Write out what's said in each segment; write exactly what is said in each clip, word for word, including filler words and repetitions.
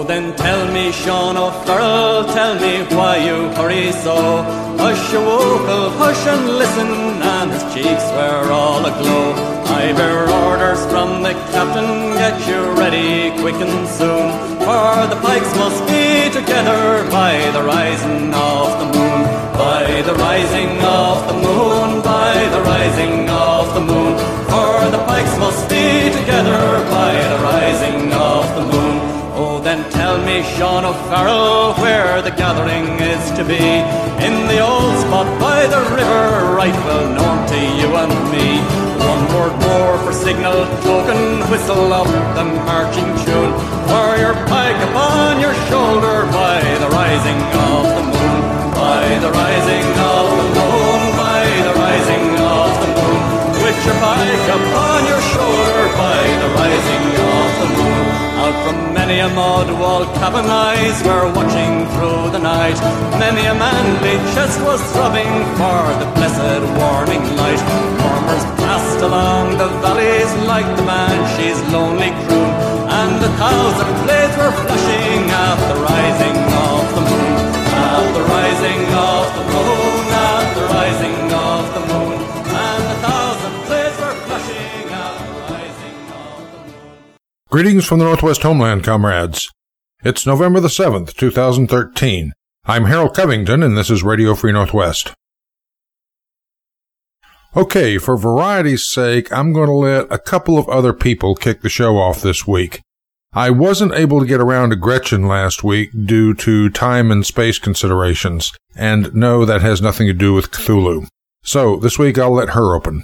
Oh, then tell me, Sean O'Farrell, tell me why you hurry so. Hush, your wokel, hush and listen, and his cheeks were all aglow. I bear orders from the captain, get you ready quick and soon, for the pikes must be together by the rising of the moon. By the rising of the moon, by the rising of the moon, for the pikes must be together by the rising of the moon. Oh, then tell me, Sean O'Farrell, where the gathering is to be. In the old spot by the river, right well known to you and me. One word more for signal token, whistle up the marching tune, for your pike upon your shoulder by the rising of the moon. By the rising of the moon, by the rising of the moon, with your pike upon your shoulder by the rising of the moon. Out from many a mud-walled cabin eyes were watching through the night. Many a manly chest was throbbing for the blessed warming light. Murmurs passed along the valleys like the banshee's lonely croon, and a thousand blades were flashing at the rising of the moon. At the rising of the moon, at the rising of the moon, and a thousand blades were flashing at the rising of the moon. Greetings from the Northwest Homeland, comrades. It's November the seventh, two thousand thirteen. I'm Harold Covington, and this is Radio Free Northwest. Okay, for variety's sake, I'm going to let a couple of other people kick the show off this week. I wasn't able to get around to Gretchen last week due to time and space considerations, and no, that has nothing to do with Cthulhu. So, this week I'll let her open.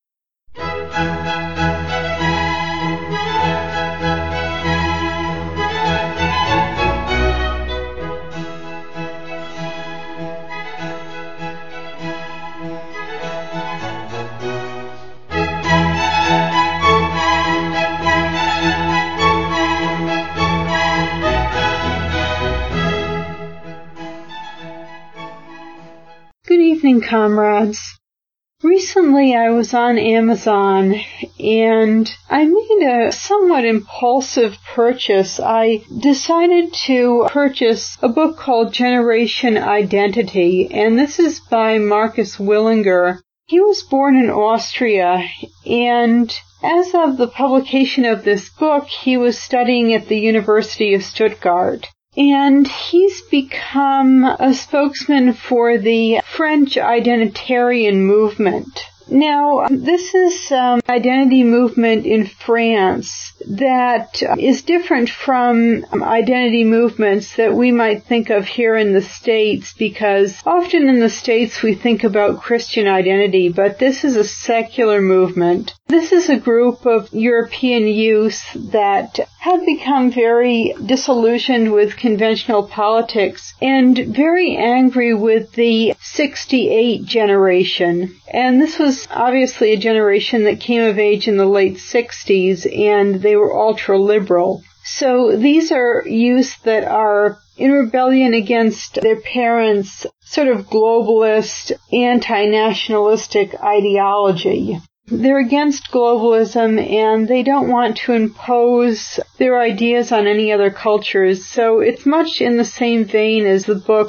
Good evening, comrades. Recently I was on Amazon and I made a somewhat impulsive purchase. I decided to purchase a book called Generation Identity, and this is by Marcus Willinger. He was born in Austria, and as of the publication of this book, he was studying at the University of Stuttgart. And he's become a spokesman for the French identitarian movement. Now, this is an um, identity movement in France that is different from um, identity movements that we might think of here in the States, because often in the States we think about Christian identity, but this is a secular movement. This is a group of European youth that have become very disillusioned with conventional politics and very angry with the sixty-eight generation. And this was obviously a generation that came of age in the late sixties, and they were ultra-liberal. So these are youth that are in rebellion against their parents' sort of globalist, anti-nationalistic ideology. They're against globalism, and they don't want to impose their ideas on any other cultures. So it's much in the same vein as the book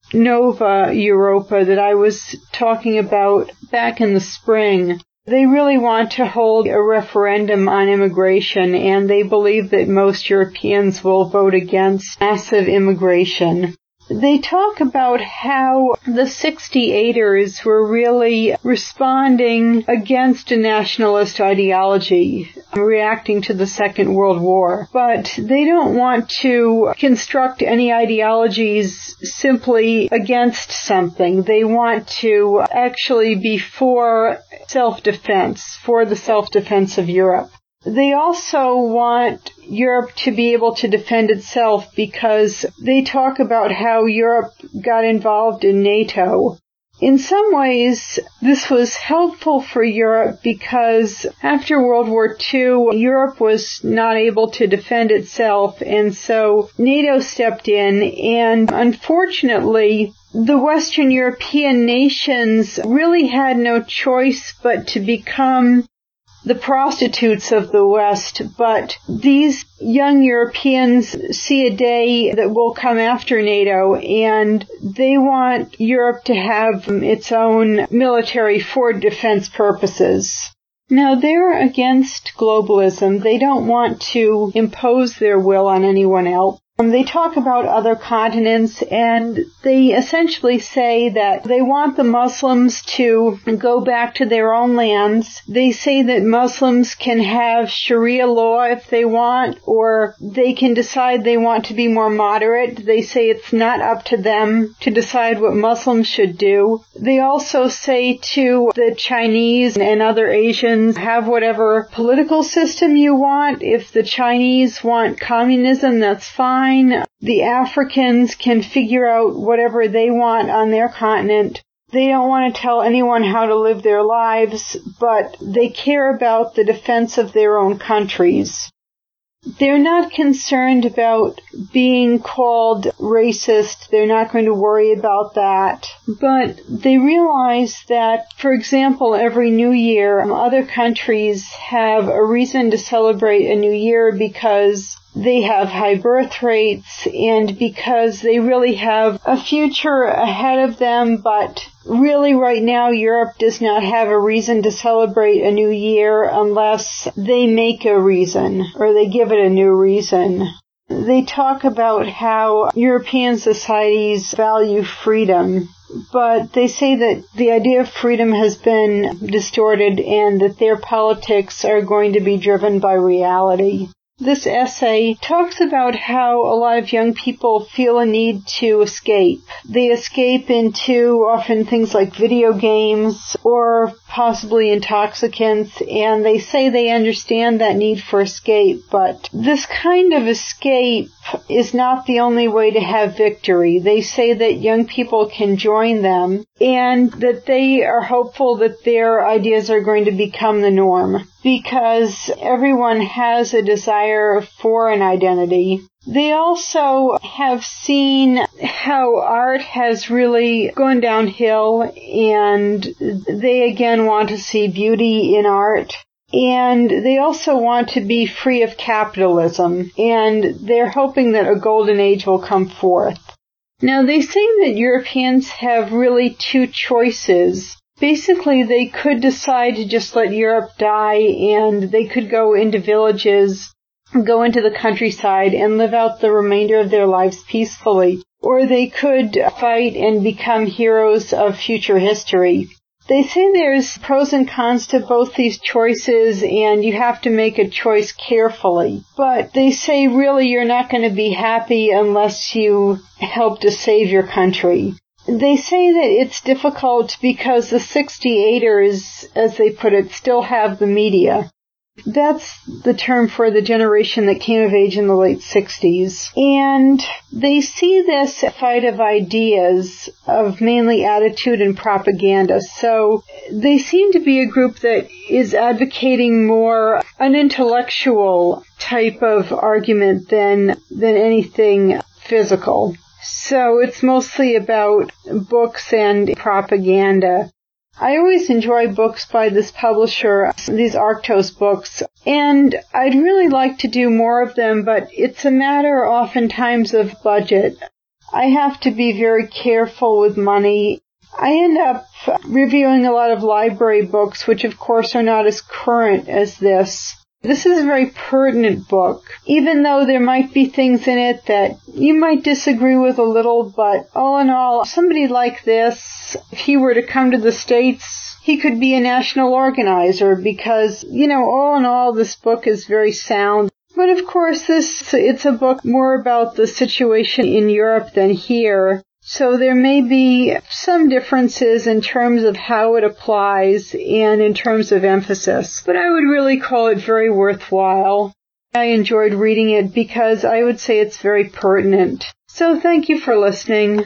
Nova Europa that I was talking about back in the spring. They really want to hold a referendum on immigration, and they believe that most Europeans will vote against massive immigration. They talk about how the sixty-eighters were really responding against a nationalist ideology, reacting to the Second World War. But they don't want to construct any ideologies simply against something. They want to actually be for self-defense, for the self-defense of Europe. They also want Europe to be able to defend itself because they talk about how Europe got involved in NATO. In some ways, this was helpful for Europe because after World War Two, Europe was not able to defend itself, and so NATO stepped in, and unfortunately, the Western European nations really had no choice but to become the prostitutes of the West, but these young Europeans see a day that will come after NATO, and they want Europe to have its own military for defense purposes. Now, they're against globalism. They don't want to impose their will on anyone else. Um, they talk about other continents, and they essentially say that they want the Muslims to go back to their own lands. They say that Muslims can have Sharia law if they want, or they can decide they want to be more moderate. They say it's not up to them to decide what Muslims should do. They also say to the Chinese and other Asians, have whatever political system you want. If the Chinese want communism, that's fine. The Africans can figure out whatever they want on their continent. They don't want to tell anyone how to live their lives, but they care about the defense of their own countries. They're not concerned about being called racist. They're not going to worry about that. But they realize that, for example, every New Year, other countries have a reason to celebrate a New Year because they have high birth rates and because they really have a future ahead of them, but really right now Europe does not have a reason to celebrate a new year unless they make a reason or they give it a new reason. They talk about how European societies value freedom, but they say that the idea of freedom has been distorted and that their politics are going to be driven by reality. This essay talks about how a lot of young people feel a need to escape. They escape into often things like video games or possibly intoxicants, and they say they understand that need for escape, but this kind of escape is not the only way to have victory. They say that young people can join them and that they are hopeful that their ideas are going to become the norm because everyone has a desire for an identity. They also have seen how art has really gone downhill, and they again want to see beauty in art. And they also want to be free of capitalism, and they're hoping that a golden age will come forth. Now, they say that Europeans have really two choices. Basically, they could decide to just let Europe die, and they could go into villages, go into the countryside, and live out the remainder of their lives peacefully. Or they could fight and become heroes of future history. They say there's pros and cons to both these choices, and you have to make a choice carefully. But they say really you're not going to be happy unless you help to save your country. They say that it's difficult because the sixty-eighters, as they put it, still have the media. That's the term for the generation that came of age in the late sixties. And they see this fight of ideas, of mainly attitude and propaganda. So they seem to be a group that is advocating more an intellectual type of argument than, than anything physical. So it's mostly about books and propaganda. I always enjoy books by this publisher, these Arctos books, and I'd really like to do more of them, but it's a matter oftentimes of budget. I have to be very careful with money. I end up reviewing a lot of library books, which of course are not as current as this. This is a very pertinent book, even though there might be things in it that you might disagree with a little, but all in all, somebody like this, if he were to come to the States, he could be a national organizer because, you know, all in all, this book is very sound. But of course, this it's a book more about the situation in Europe than here. So there may be some differences in terms of how it applies and in terms of emphasis, but I would really call it very worthwhile. I enjoyed reading it because I would say it's very pertinent. So thank you for listening.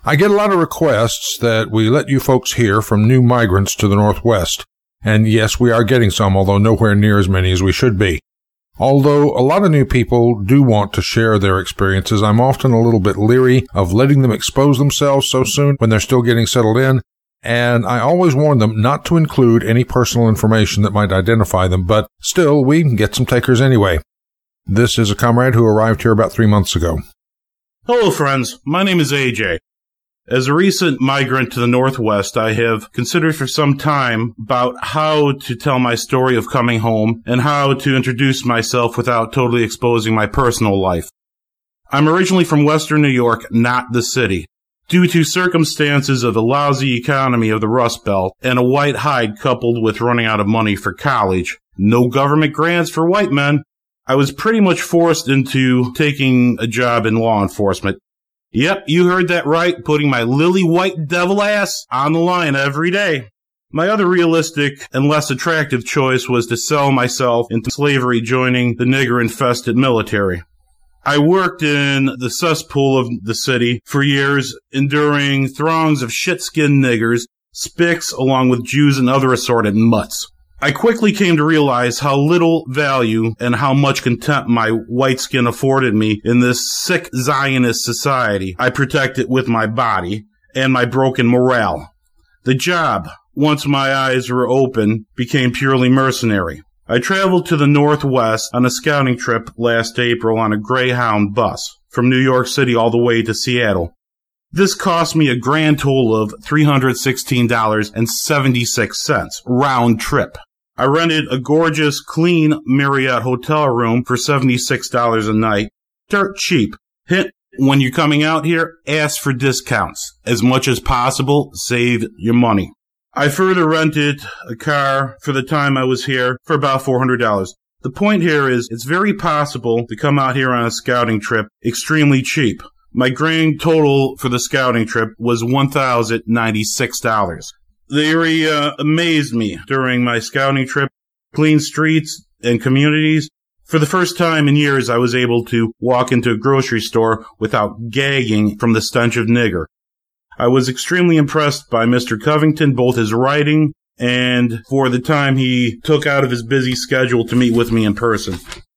I get a lot of requests that we let you folks hear from new migrants to the Northwest. And yes, we are getting some, although nowhere near as many as we should be. Although a lot of new people do want to share their experiences, I'm often a little bit leery of letting them expose themselves so soon when they're still getting settled in, and I always warn them not to include any personal information that might identify them, but still, we can get some takers anyway. This is a comrade who arrived here about three months ago. Hello, friends. My name is A J. As a recent migrant to the Northwest, I have considered for some time about how to tell my story of coming home and how to introduce myself without totally exposing my personal life. I'm originally from Western New York, not the city. Due to circumstances of the lousy economy of the Rust Belt and a white hide coupled with running out of money for college, no government grants for white men, I was pretty much forced into taking a job in law enforcement. Yep, you heard that right, putting my lily white devil ass on the line every day. My other realistic and less attractive choice was to sell myself into slavery, joining the nigger-infested military. I worked in the cesspool of the city for years, enduring throngs of shit-skinned niggers, spics, along with Jews and other assorted mutts. I quickly came to realize how little value and how much contempt my white skin afforded me in this sick Zionist society. I protect it with my body and my broken morale. The job, once my eyes were open, became purely mercenary. I traveled to the Northwest on a scouting trip last April on a Greyhound bus from New York City all the way to Seattle. This cost me a grand total of three hundred sixteen dollars and seventy-six cents, round trip. I rented a gorgeous, clean Marriott hotel room for seventy-six dollars a night. Dirt cheap. Hint, when you're coming out here, ask for discounts. As much as possible, save your money. I further rented a car for the time I was here for about four hundred dollars. The point here is it's very possible to come out here on a scouting trip extremely cheap. My grand total for the scouting trip was one thousand ninety-six dollars. The area amazed me during my scouting trip. Clean streets and communities. For the first time in years, I was able to walk into a grocery store without gagging from the stench of nigger. I was extremely impressed by Mister Covington, both his writing and for the time he took out of his busy schedule to meet with me in person.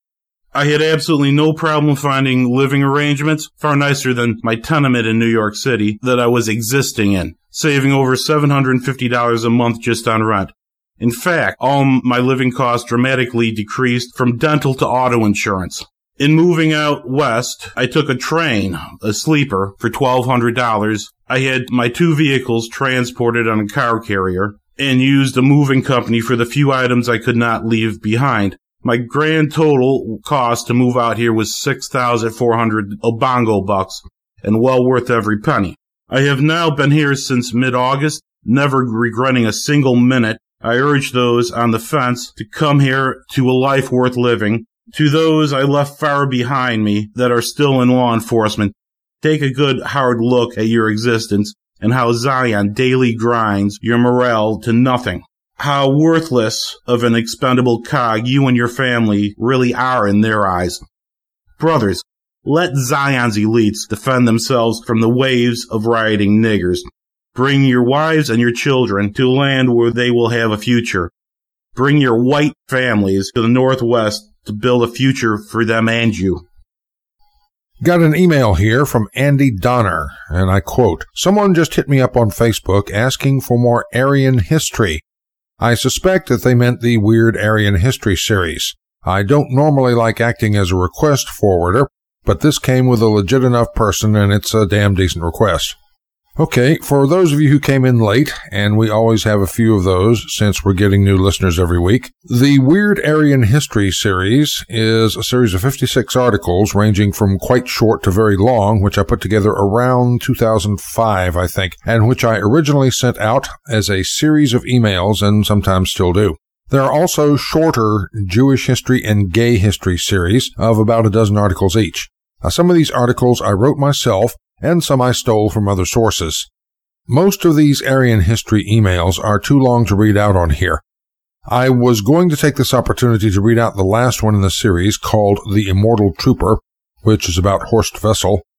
I had absolutely no problem finding living arrangements, far nicer than my tenement in New York City that I was existing in, saving over seven hundred fifty dollars a month just on rent. In fact, all my living costs dramatically decreased from dental to auto insurance. In moving out west, I took a train, a sleeper, for twelve hundred dollars. I had my two vehicles transported on a car carrier and used a moving company for the few items I could not leave behind. My grand total cost to move out here was six thousand four hundred Obongo bucks, and well worth every penny. I have now been here since mid-August, never regretting a single minute. I urge those on the fence to come here to a life worth living. To those I left far behind me that are still in law enforcement, take a good hard look at your existence and how Zion daily grinds your morale to nothing. How worthless of an expendable cog you and your family really are in their eyes. Brothers, let Zion's elites defend themselves from the waves of rioting niggers. Bring your wives and your children to a land where they will have a future. Bring your white families to the Northwest to build a future for them and you. Got an email here from Andy Donner, and I quote, "Someone just hit me up on Facebook asking for more Aryan history. I suspect that they meant the Weird Aryan History series. I don't normally like acting as a request forwarder, but this came with a legit enough person, and it's a damn decent request." Okay, for those of you who came in late, and we always have a few of those since we're getting new listeners every week, the Weird Aryan History series is a series of fifty-six articles ranging from quite short to very long, which I put together around two thousand five, I think, and which I originally sent out as a series of emails and sometimes still do. There are also shorter Jewish history and gay history series of about a dozen articles each. Now, some of these articles I wrote myself, and some I stole from other sources. Most of these Aryan history emails are too long to read out on here. I was going to take this opportunity to read out the last one in the series called The Immortal Trooper, which is about Horst Wessel.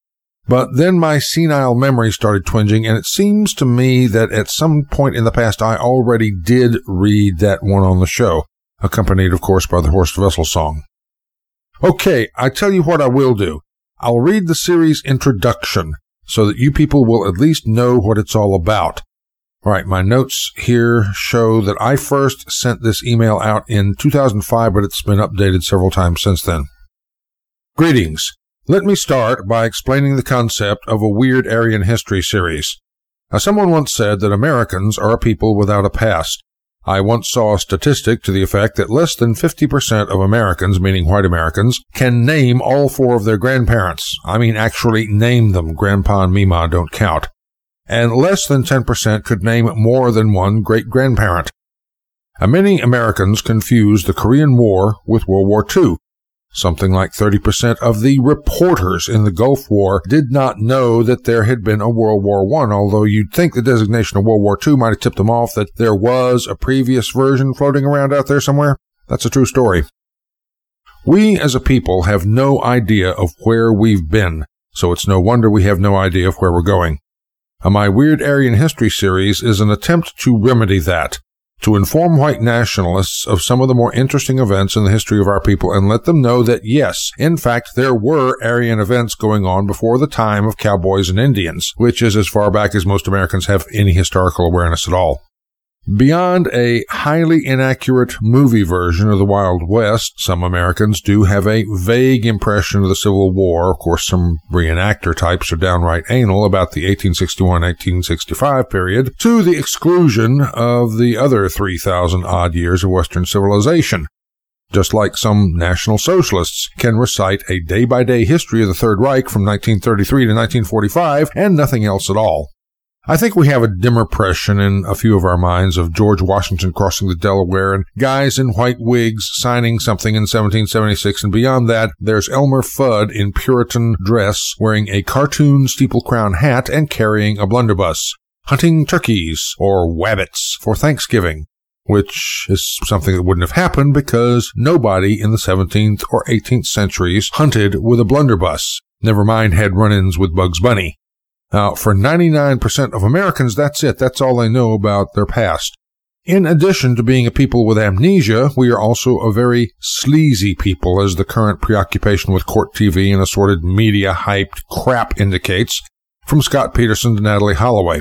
But then my senile memory started twinging, and it seems to me that at some point in the past I already did read that one on the show, accompanied, of course, by the Horst Wessel song. Okay, I tell you what I will do. I'll read the series introduction so that you people will at least know what it's all about. All right, my notes here show that I first sent this email out in two thousand five, but it's been updated several times since then. Greetings. Let me start by explaining the concept of a Weird Aryan History series. Now, someone once said that Americans are a people without a past. I once saw a statistic to the effect that less than fifty percent of Americans, meaning white Americans, can name all four of their grandparents. I mean actually name them. Grandpa and Mima don't count. And less than ten percent could name more than one great-grandparent. Now, many Americans confuse the Korean War with World War Two. Something like thirty percent of the reporters in the Gulf War did not know that there had been a World War One, although you'd think the designation of World War Two might have tipped them off that there was a previous version floating around out there somewhere. That's a true story. We as a people have no idea of where we've been, so it's no wonder we have no idea of where we're going. My Weird Aryan History series is an attempt to remedy that, to inform white nationalists of some of the more interesting events in the history of our people and let them know that, yes, in fact, there were Aryan events going on before the time of cowboys and Indians, which is as far back as most Americans have any historical awareness at all. Beyond a highly inaccurate movie version of the Wild West, some Americans do have a vague impression of the Civil War. Of course, some reenactor types are downright anal about the eighteen sixty-one eighteen sixty-five period, to the exclusion of the other three thousand odd years of Western civilization. Just like some National Socialists can recite a day-by-day history of the Third Reich from nineteen thirty-three to nineteen forty-five and nothing else at all. I think we have a dim impression in a few of our minds of George Washington crossing the Delaware and guys in white wigs signing something in seventeen seventy-six, and beyond that, there's Elmer Fudd in Puritan dress wearing a cartoon steeple-crown hat and carrying a blunderbuss, hunting turkeys or wabbits for Thanksgiving, which is something that wouldn't have happened because nobody in the seventeenth or eighteenth centuries hunted with a blunderbuss, never mind had run-ins with Bugs Bunny. Now, for ninety-nine percent of Americans, that's it. That's all they know about their past. In addition to being a people with amnesia, we are also a very sleazy people, as the current preoccupation with court T V and assorted media-hyped crap indicates, from Scott Peterson to Natalie Holloway.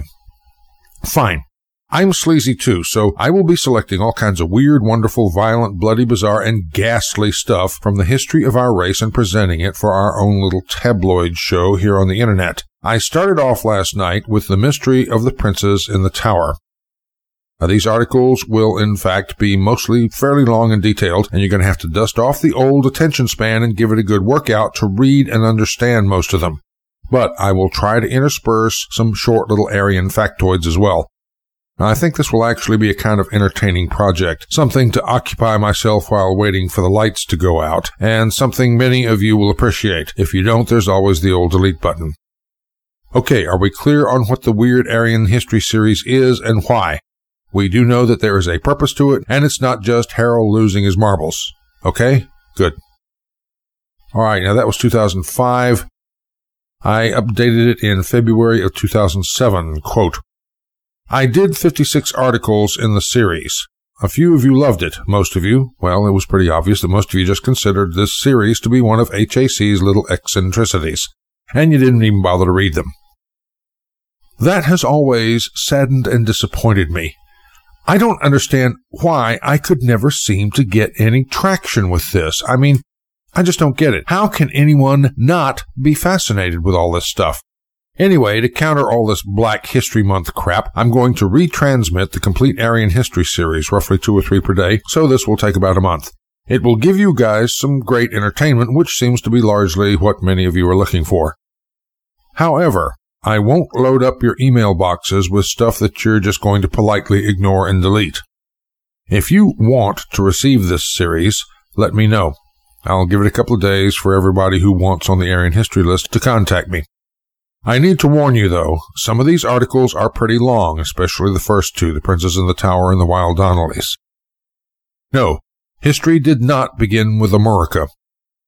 Fine. I'm sleazy too, so I will be selecting all kinds of weird, wonderful, violent, bloody, bizarre, and ghastly stuff from the history of our race and presenting it for our own little tabloid show here on the internet. I started off last night with the mystery of the princes in the tower. Now, these articles will, in fact, be mostly fairly long and detailed, and you're going to have to dust off the old attention span and give it a good workout to read and understand most of them. But I will try to intersperse some short little Aryan factoids as well. Now, I think this will actually be a kind of entertaining project, something to occupy myself while waiting for the lights to go out, and something many of you will appreciate. If you don't, there's always the old delete button. Okay, are we clear on what the Weird Aryan History series is and why? We do know that there is a purpose to it, and it's not just Harold losing his marbles. Okay? Good. All right, now that was two thousand five. I updated it in February of two thousand seven. Quote, I did fifty-six articles in the series. A few of you loved it. Most of you, well, it was pretty obvious that most of you just considered this series to be one of H A C's little eccentricities, and you didn't even bother to read them. That has always saddened and disappointed me. I don't understand why I could never seem to get any traction with this. I mean, I just don't get it. How can anyone not be fascinated with all this stuff? Anyway, to counter all this Black History Month crap, I'm going to retransmit the complete Aryan History series, roughly two or three per day, so this will take about a month. It will give you guys some great entertainment, which seems to be largely what many of you are looking for. However, I won't load up your email boxes with stuff that you're just going to politely ignore and delete. If you want to receive this series, let me know. I'll give it a couple of days for everybody who wants on the Aryan History list to contact me. I need to warn you, though, some of these articles are pretty long, especially the first two, The Princes in the Tower and The Wild Donnellys. No, history did not begin with America.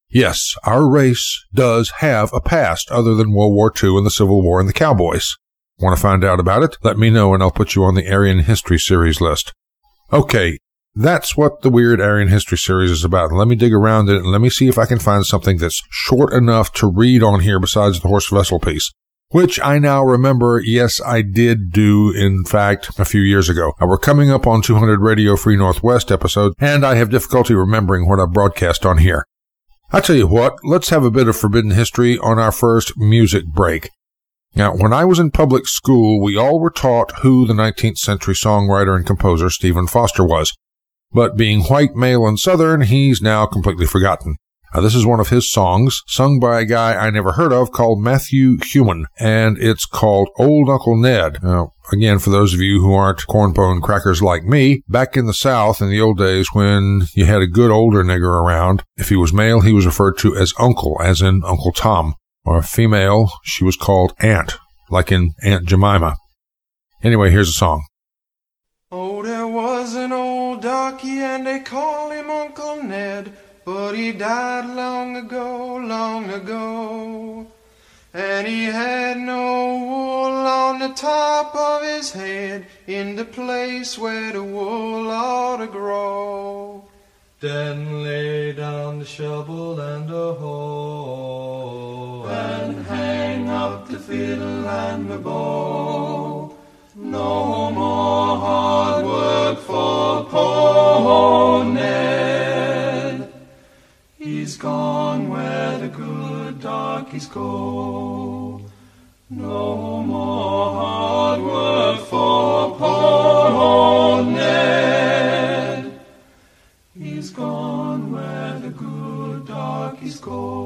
Yes, our race does have a past other than World War Two and the Civil War and the Cowboys. Want to find out about it? Let me know and I'll put you on the Aryan History Series list. Okay, that's what the Weird Aryan History Series is about. Let me dig around it and let me see if I can find something that's short enough to read on here besides the horse vessel piece. Which I now remember, yes, I did do, in fact, a few years ago. Now, we're coming up on two hundred Radio Free Northwest episodes, and I have difficulty remembering what I broadcast on here. I tell you what, let's have a bit of forbidden history on our first music break. Now, when I was in public school, we all were taught who the nineteenth century songwriter and composer Stephen Foster was. But being white, male, and Southern, he's now completely forgotten. Now, this is one of his songs, sung by a guy I never heard of called Matthew Human, and it's called Old Uncle Ned. Now, again, for those of you who aren't cornpone crackers like me, back in the South in the old days when you had a good older nigger around, if he was male, he was referred to as Uncle, as in Uncle Tom. Or female, she was called Aunt, like in Aunt Jemima. Anyway, here's a song. Oh, there was an old darky and they call him Uncle Ned, but he died long ago, long ago. And he had no wool on the top of his head, in the place where the wool ought to grow. Then lay down the shovel and the hoe, and hang up the fiddle and the bow. No more hard work for poor Ned. He's gone where the good darkies go. No more hard work for poor Ned. He's gone where the good darkies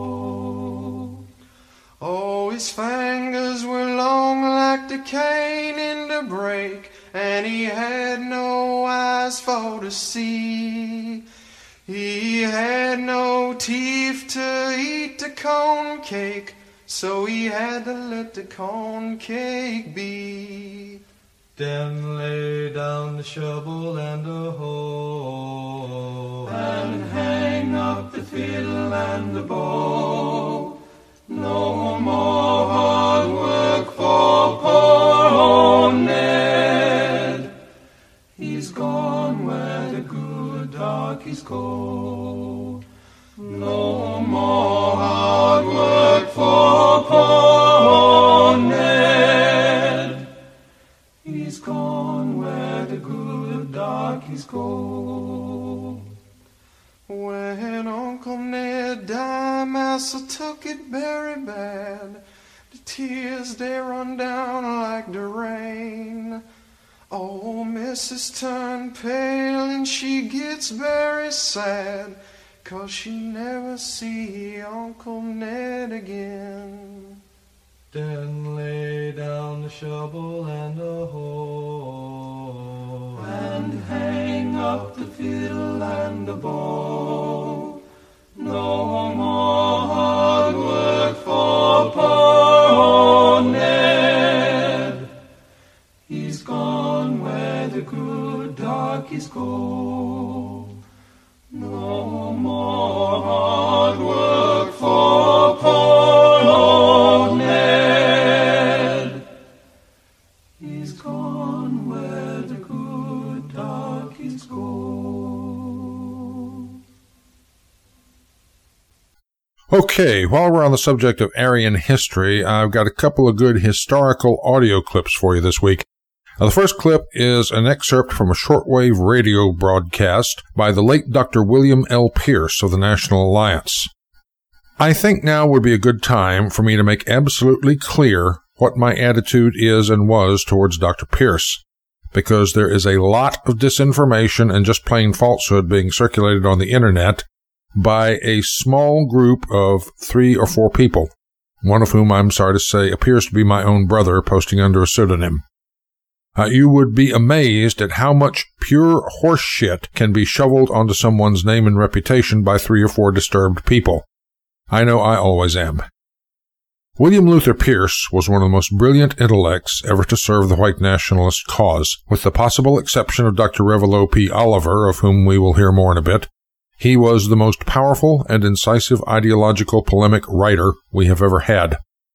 go. Oh, his fingers were long like the cane in the brake, and he had no eyes for to see. He had no teeth to eat the corn cake, so he had to let the corn cake be. Then lay down the shovel and the hoe, and hang up the fiddle and the bow. No more hard work for poor old Ned. He's gone where the good darkies go. No more hard work for poor old Ned. He's gone where the good darkies go. When Uncle Ned died, Massa took it very bad. The tears, they run down like the rain. Oh, Missus turned pale and she gets very sad, 'cause she never see Uncle Ned again. Then lay down the shovel and the hoe, and hang up the fiddle and the bow. No more hard work for poor old Ned. He's gone where the good darkies go. No more hard work for poor old Ned. He's gone where the good darkies go. Okay, while we're on the subject of Aryan history, I've got a couple of good historical audio clips for you this week. Now, the first clip is an excerpt from a shortwave radio broadcast by the late Doctor William L. Pierce of the National Alliance. I think now would be a good time for me to make absolutely clear what my attitude is and was towards Doctor Pierce, because there is a lot of disinformation and just plain falsehood being circulated on the internet by a small group of three or four people, one of whom, I'm sorry to say, appears to be my own brother posting under a pseudonym. Uh, you would be amazed at how much pure horse shit can be shoveled onto someone's name and reputation by three or four disturbed people. I know I always am. William Luther Pierce was one of the most brilliant intellects ever to serve the white nationalist cause. With the possible exception of Doctor Revello P. Oliver, of whom we will hear more in a bit, He was the most powerful and incisive ideological polemic writer we have ever had.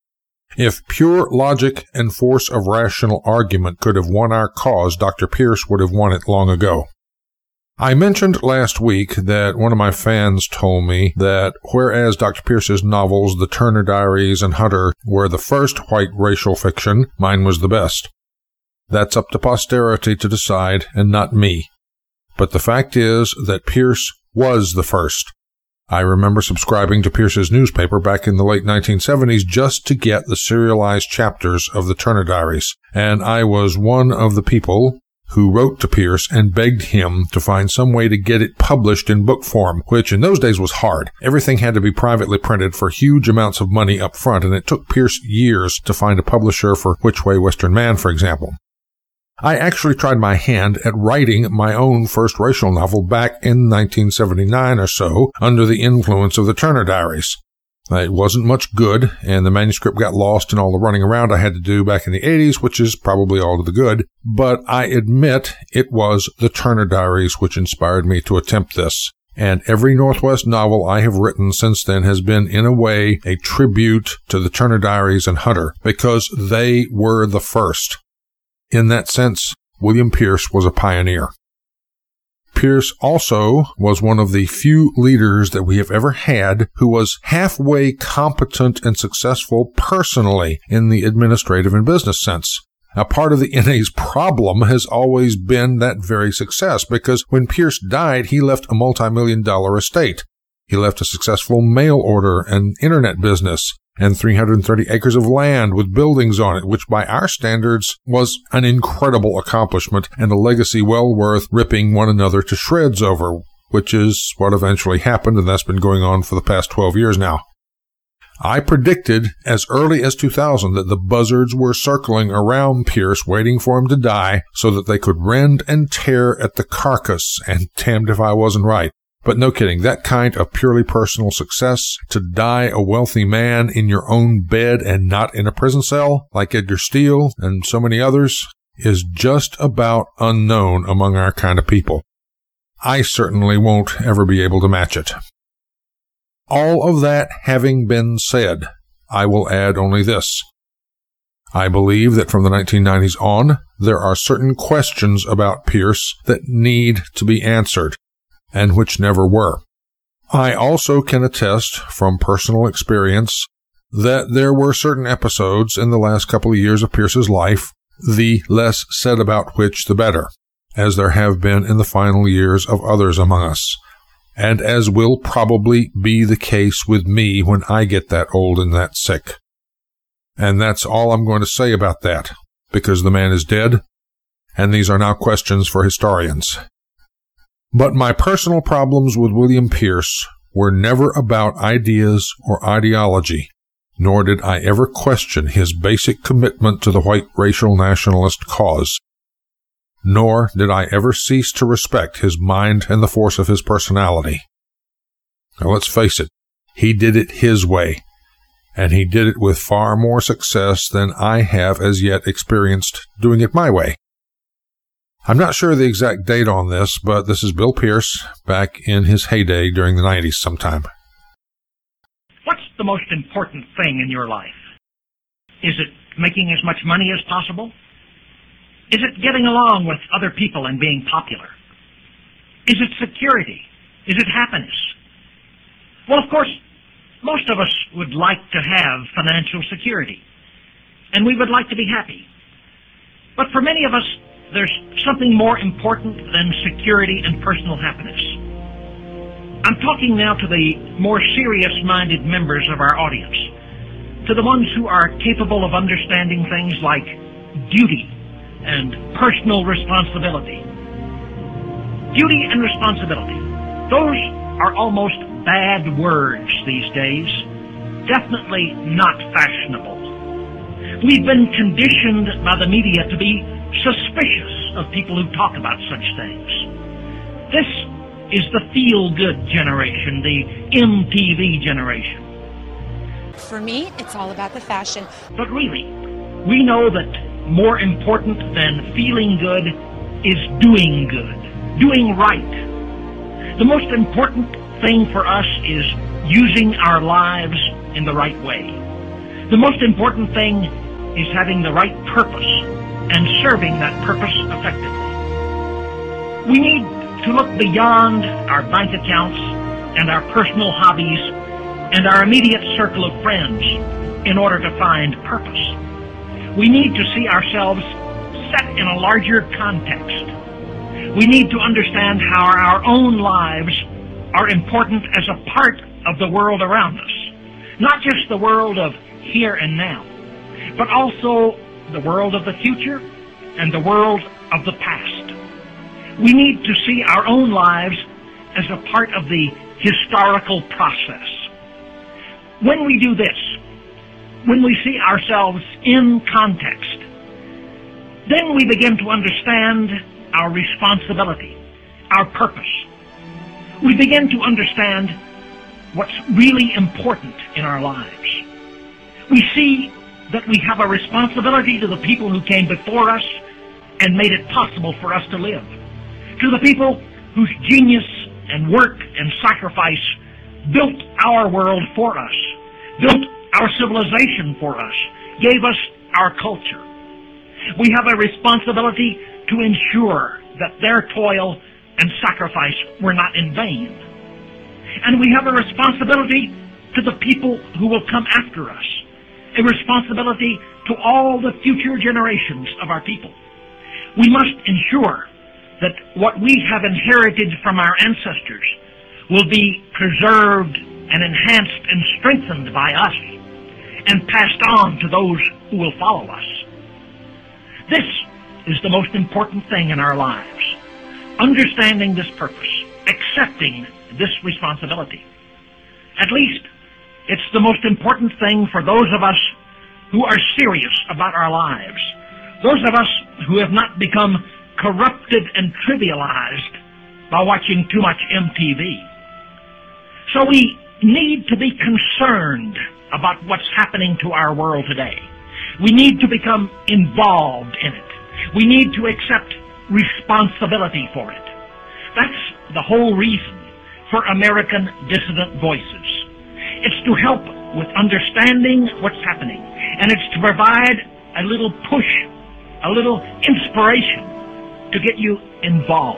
If pure logic and force of rational argument could have won our cause, Doctor Pierce would have won it long ago. I mentioned last week that one of my fans told me that whereas Doctor Pierce's novels, The Turner Diaries and Hunter, were the first white racial fiction, mine was the best. That's up to posterity to decide, and not me. But the fact is that Pierce was the first. I remember subscribing to Pierce's newspaper back in the late nineteen seventies just to get the serialized chapters of the Turner Diaries, and I was one of the people who wrote to Pierce and begged him to find some way to get it published in book form, which in those days was hard. Everything had to be privately printed for huge amounts of money up front, and it took Pierce years to find a publisher for Which Way Western Man, for example. I actually tried my hand at writing my own first racial novel back in nineteen seventy-nine or so, under the influence of the Turner Diaries. It wasn't much good, and the manuscript got lost in all the running around I had to do back in the eighties, which is probably all to the good, but I admit it was the Turner Diaries which inspired me to attempt this. And every Northwest novel I have written since then has been, in a way, a tribute to the Turner Diaries and Hunter, because they were the first. In that sense, William Pierce was a pioneer. Pierce also was one of the few leaders that we have ever had who was halfway competent and successful personally in the administrative and business sense. Now, part of the N A's problem has always been that very success, because when Pierce died, he left a multi-million dollar estate. He left a successful mail order and internet business, and three hundred thirty acres of land with buildings on it, which by our standards was an incredible accomplishment and a legacy well worth ripping one another to shreds over, which is what eventually happened, and that's been going on for the past twelve years now. I predicted as early as two thousand that the buzzards were circling around Pierce, waiting for him to die so that they could rend and tear at the carcass, and damned if I wasn't right. But no kidding, that kind of purely personal success, to die a wealthy man in your own bed and not in a prison cell, like Edgar Steele and so many others, is just about unknown among our kind of people. I certainly won't ever be able to match it. All of that having been said, I will add only this. I believe that from the nineteen nineties on, there are certain questions about Pierce that need to be answered, and which never were. I also can attest from personal experience that there were certain episodes in the last couple of years of Pierce's life, the less said about which the better, as there have been in the final years of others among us, and as will probably be the case with me when I get that old and that sick. And that's all I'm going to say about that, because the man is dead, and these are now questions for historians. But my personal problems with William Pierce were never about ideas or ideology, nor did I ever question his basic commitment to the white racial nationalist cause. Nor did I ever cease to respect his mind and the force of his personality. Now let's face it, he did it his way, and he did it with far more success than I have as yet experienced doing it my way. I'm not sure the exact date on this, but this is Bill Pierce back in his heyday during the nineties sometime. What's the most important thing in your life? Is it making as much money as possible? Is it getting along with other people and being popular? Is it security? Is it happiness? Well, of course, most of us would like to have financial security, and we would like to be happy. But for many of us, there's something more important than security and personal happiness. I'm talking now to the more serious-minded members of our audience, to the ones who are capable of understanding things like duty and personal responsibility. Duty and responsibility, those are almost bad words these days, definitely not fashionable. We've been conditioned by the media to be suspicious of people who talk about such things. This is the feel-good generation, the M T V generation. For me, it's all about the fashion. But really, we know that more important than feeling good is doing good, doing right. The most important thing for us is using our lives in the right way. The most important thing is having the right purpose and serving that purpose effectively. We need to look beyond our bank accounts and our personal hobbies and our immediate circle of friends in order to find purpose. We need to see ourselves set in a larger context. We need to understand how our own lives are important as a part of the world around us. Not just the world of here and now, but also the world of the future and the world of the past. We need to see our own lives as a part of the historical process. When we do this, when we see ourselves in context, then we begin to understand our responsibility, our purpose. We begin to understand what's really important in our lives. We see that we have a responsibility to the people who came before us and made it possible for us to live, to the people whose genius and work and sacrifice built our world for us, built our civilization for us, gave us our culture. We have a responsibility to ensure that their toil and sacrifice were not in vain. And we have a responsibility to the people who will come after us, a responsibility to all the future generations of our people. We must ensure that what we have inherited from our ancestors will be preserved and enhanced and strengthened by us and passed on to those who will follow us. This is the most important thing in our lives. Understanding this purpose, accepting this responsibility. At least, it's the most important thing for those of us who are serious about our lives. Those of us who have not become corrupted and trivialized by watching too much M T V. So we need to be concerned about what's happening to our world today. We need to become involved in it. We need to accept responsibility for it. That's the whole reason for American Dissident Voices. It's to help with understanding what's happening, and it's to provide a little push, a little inspiration to get you involved.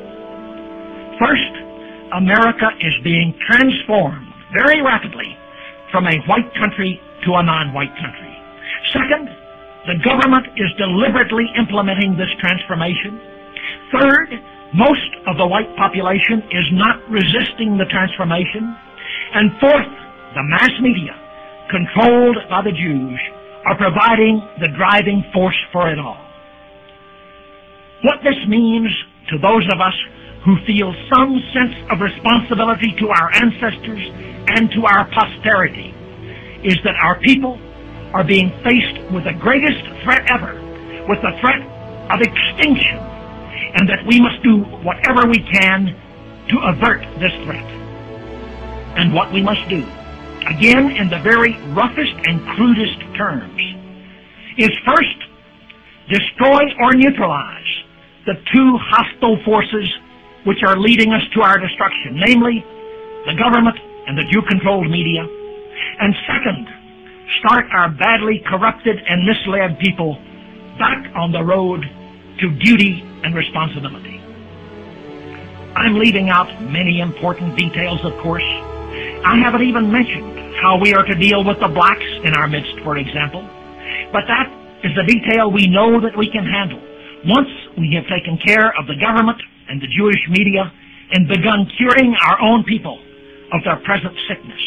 First, America is being transformed very rapidly from a white country to a non-white country. Second, the government is deliberately implementing this transformation. Third, most of the white population is not resisting the transformation. And fourth, the mass media, controlled by the Jews, are providing the driving force for it all. What this means to those of us who feel some sense of responsibility to our ancestors and to our posterity is that our people are being faced with the greatest threat ever, with the threat of extinction, and that we must do whatever we can to avert this threat. And what we must do, again in the very roughest and crudest terms, is first destroy or neutralize the two hostile forces which are leading us to our destruction, namely the government and the Jew-controlled media. And second, start our badly corrupted and misled people back on the road to duty and responsibility. I'm leaving out many important details, of course. I haven't even mentioned how we are to deal with the blacks in our midst, for example. But that is a detail we know that we can handle once we have taken care of the government and the Jewish media and begun curing our own people of their present sickness.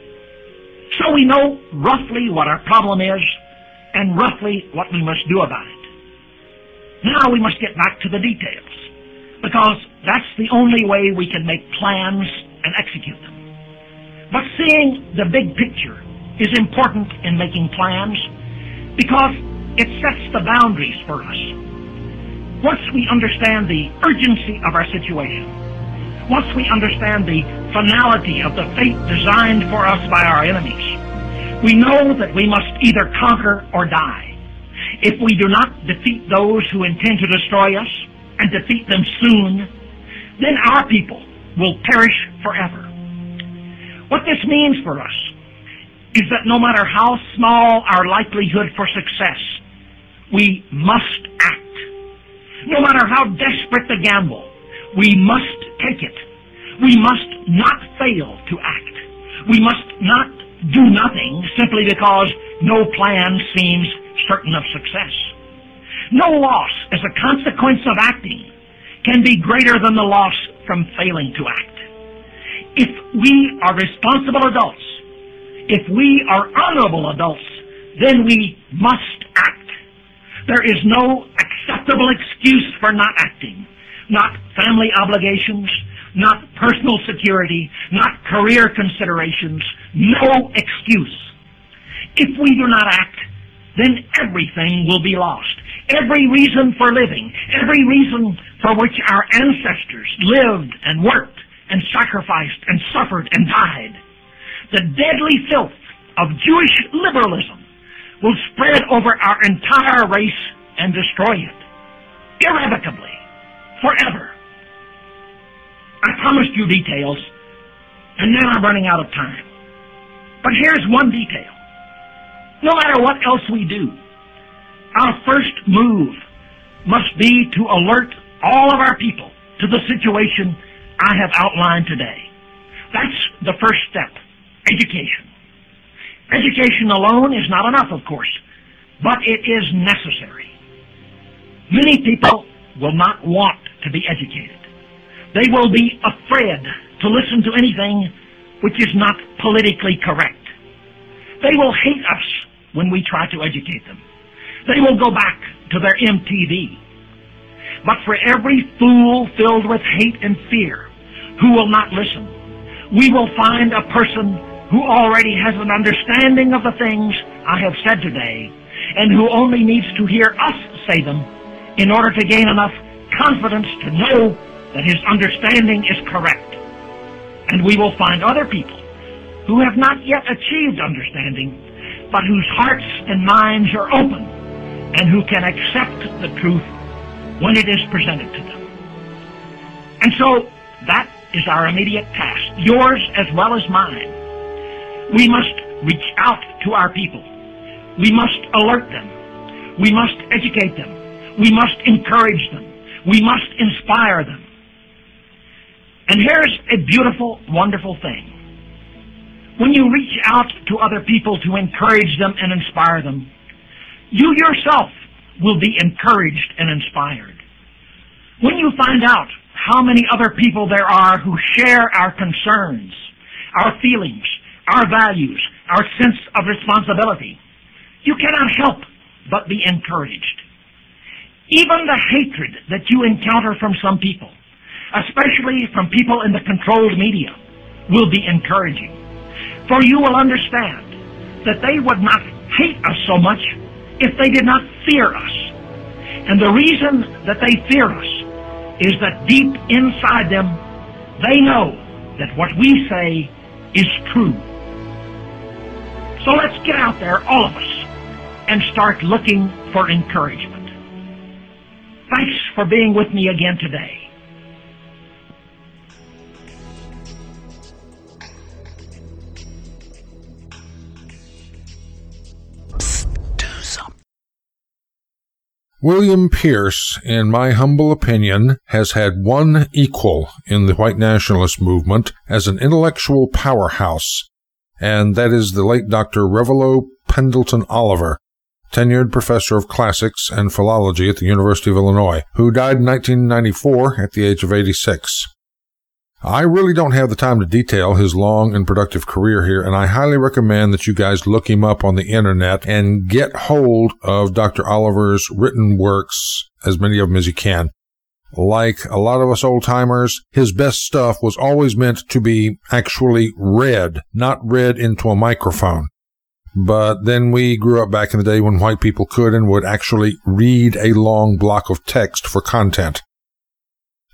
So we know roughly what our problem is and roughly what we must do about it. Now we must get back to the details, because that's the only way we can make plans and execute them. But seeing the big picture is important in making plans because it sets the boundaries for us. Once we understand the urgency of our situation, once we understand the finality of the fate designed for us by our enemies, we know that we must either conquer or die. If we do not defeat those who intend to destroy us, and defeat them soon, then our people will perish forever. What this means for us is that no matter how small our likelihood for success, we must act. No matter how desperate the gamble, we must take it. We must not fail to act. We must not do nothing simply because no plan seems certain of success. No loss as a consequence of acting can be greater than the loss from failing to act. If we are responsible adults, if we are honorable adults, then we must act. There is no acceptable excuse for not acting. Not family obligations, not personal security, not career considerations. No excuse. If we do not act, then everything will be lost. Every reason for living, every reason for which our ancestors lived and worked and sacrificed and suffered and died. The deadly filth of Jewish liberalism will spread over our entire race and destroy it. Irrevocably. Forever. I promised you details, and now I'm running out of time. But here's one detail. No matter what else we do, our first move must be to alert all of our people to the situation I have outlined today. That's the first step, education. Education alone is not enough, of course, but it is necessary. Many people will not want to be educated. They will be afraid to listen to anything which is not politically correct. They will hate us when we try to educate them. They will go back to their M T V. But for every fool filled with hate and fear who will not listen, we will find a person who already has an understanding of the things I have said today and who only needs to hear us say them in order to gain enough confidence to know that his understanding is correct. And we will find other people who have not yet achieved understanding, but whose hearts and minds are open and who can accept the truth when it is presented to them. And so that is our immediate task, yours as well as mine. We must reach out to our people. We must alert them. We must educate them. We must encourage them. We must inspire them. And here's a beautiful, wonderful thing. When you reach out to other people to encourage them and inspire them, you yourself will be encouraged and inspired. When you find out how many other people there are who share our concerns, our feelings, our values, our sense of responsibility, you cannot help but be encouraged. Even the hatred that you encounter from some people, especially from people in the controlled media, will be encouraging. For you will understand that they would not hate us so much if they did not fear us. And the reason that they fear us is that deep inside them, they know that what we say is true. So let's get out there, all of us, and start looking for encouragement. Thanks for being with me again today. William Pierce, in my humble opinion, has had one equal in the white nationalist movement as an intellectual powerhouse, and that is the late Doctor Revelo Pendleton Oliver, tenured professor of classics and philology at the University of Illinois, who died in nineteen ninety-four at the age of eighty-six. I really don't have the time to detail his long and productive career here, and I highly recommend that you guys look him up on the internet and get hold of Doctor Oliver's written works, as many of them as you can. Like a lot of us old-timers, his best stuff was always meant to be actually read, not read into a microphone. But then we grew up back in the day when white people could and would actually read a long block of text for content.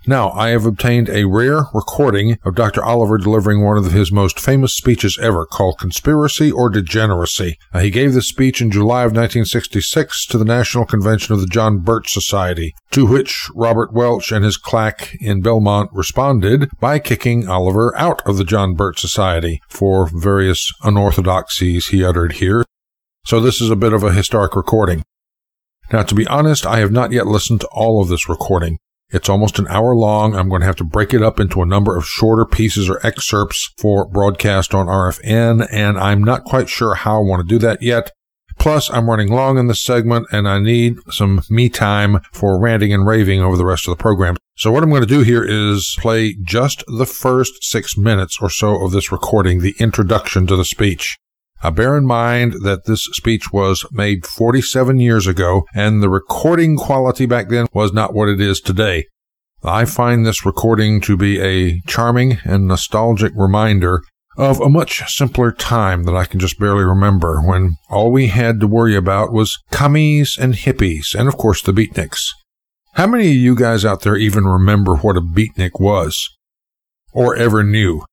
Now, I have obtained a rare recording of Doctor Oliver delivering one of his most famous speeches ever, called Conspiracy or Degeneracy. Now, he gave this speech in July of nineteen sixty-six to the National Convention of the John Birch Society, to which Robert Welch and his claque in Belmont responded by kicking Oliver out of the John Birch Society for various unorthodoxies he uttered here. So this is a bit of a historic recording. Now, to be honest, I have not yet listened to all of this recording. It's almost an hour long. I'm going to have to break it up into a number of shorter pieces or excerpts for broadcast on R F N, and I'm not quite sure how I want to do that yet. Plus, I'm running long in this segment, and I need some me time for ranting and raving over the rest of the program. So what I'm going to do here is play just the first six minutes or so of this recording, the introduction to the speech. Now, bear in mind that this speech was made forty-seven years ago, and the recording quality back then was not what it is today. I find this recording to be a charming and nostalgic reminder of a much simpler time that I can just barely remember, when all we had to worry about was commies and hippies, and of course the beatniks. How many of you guys out there even remember what a beatnik was? Or ever knew?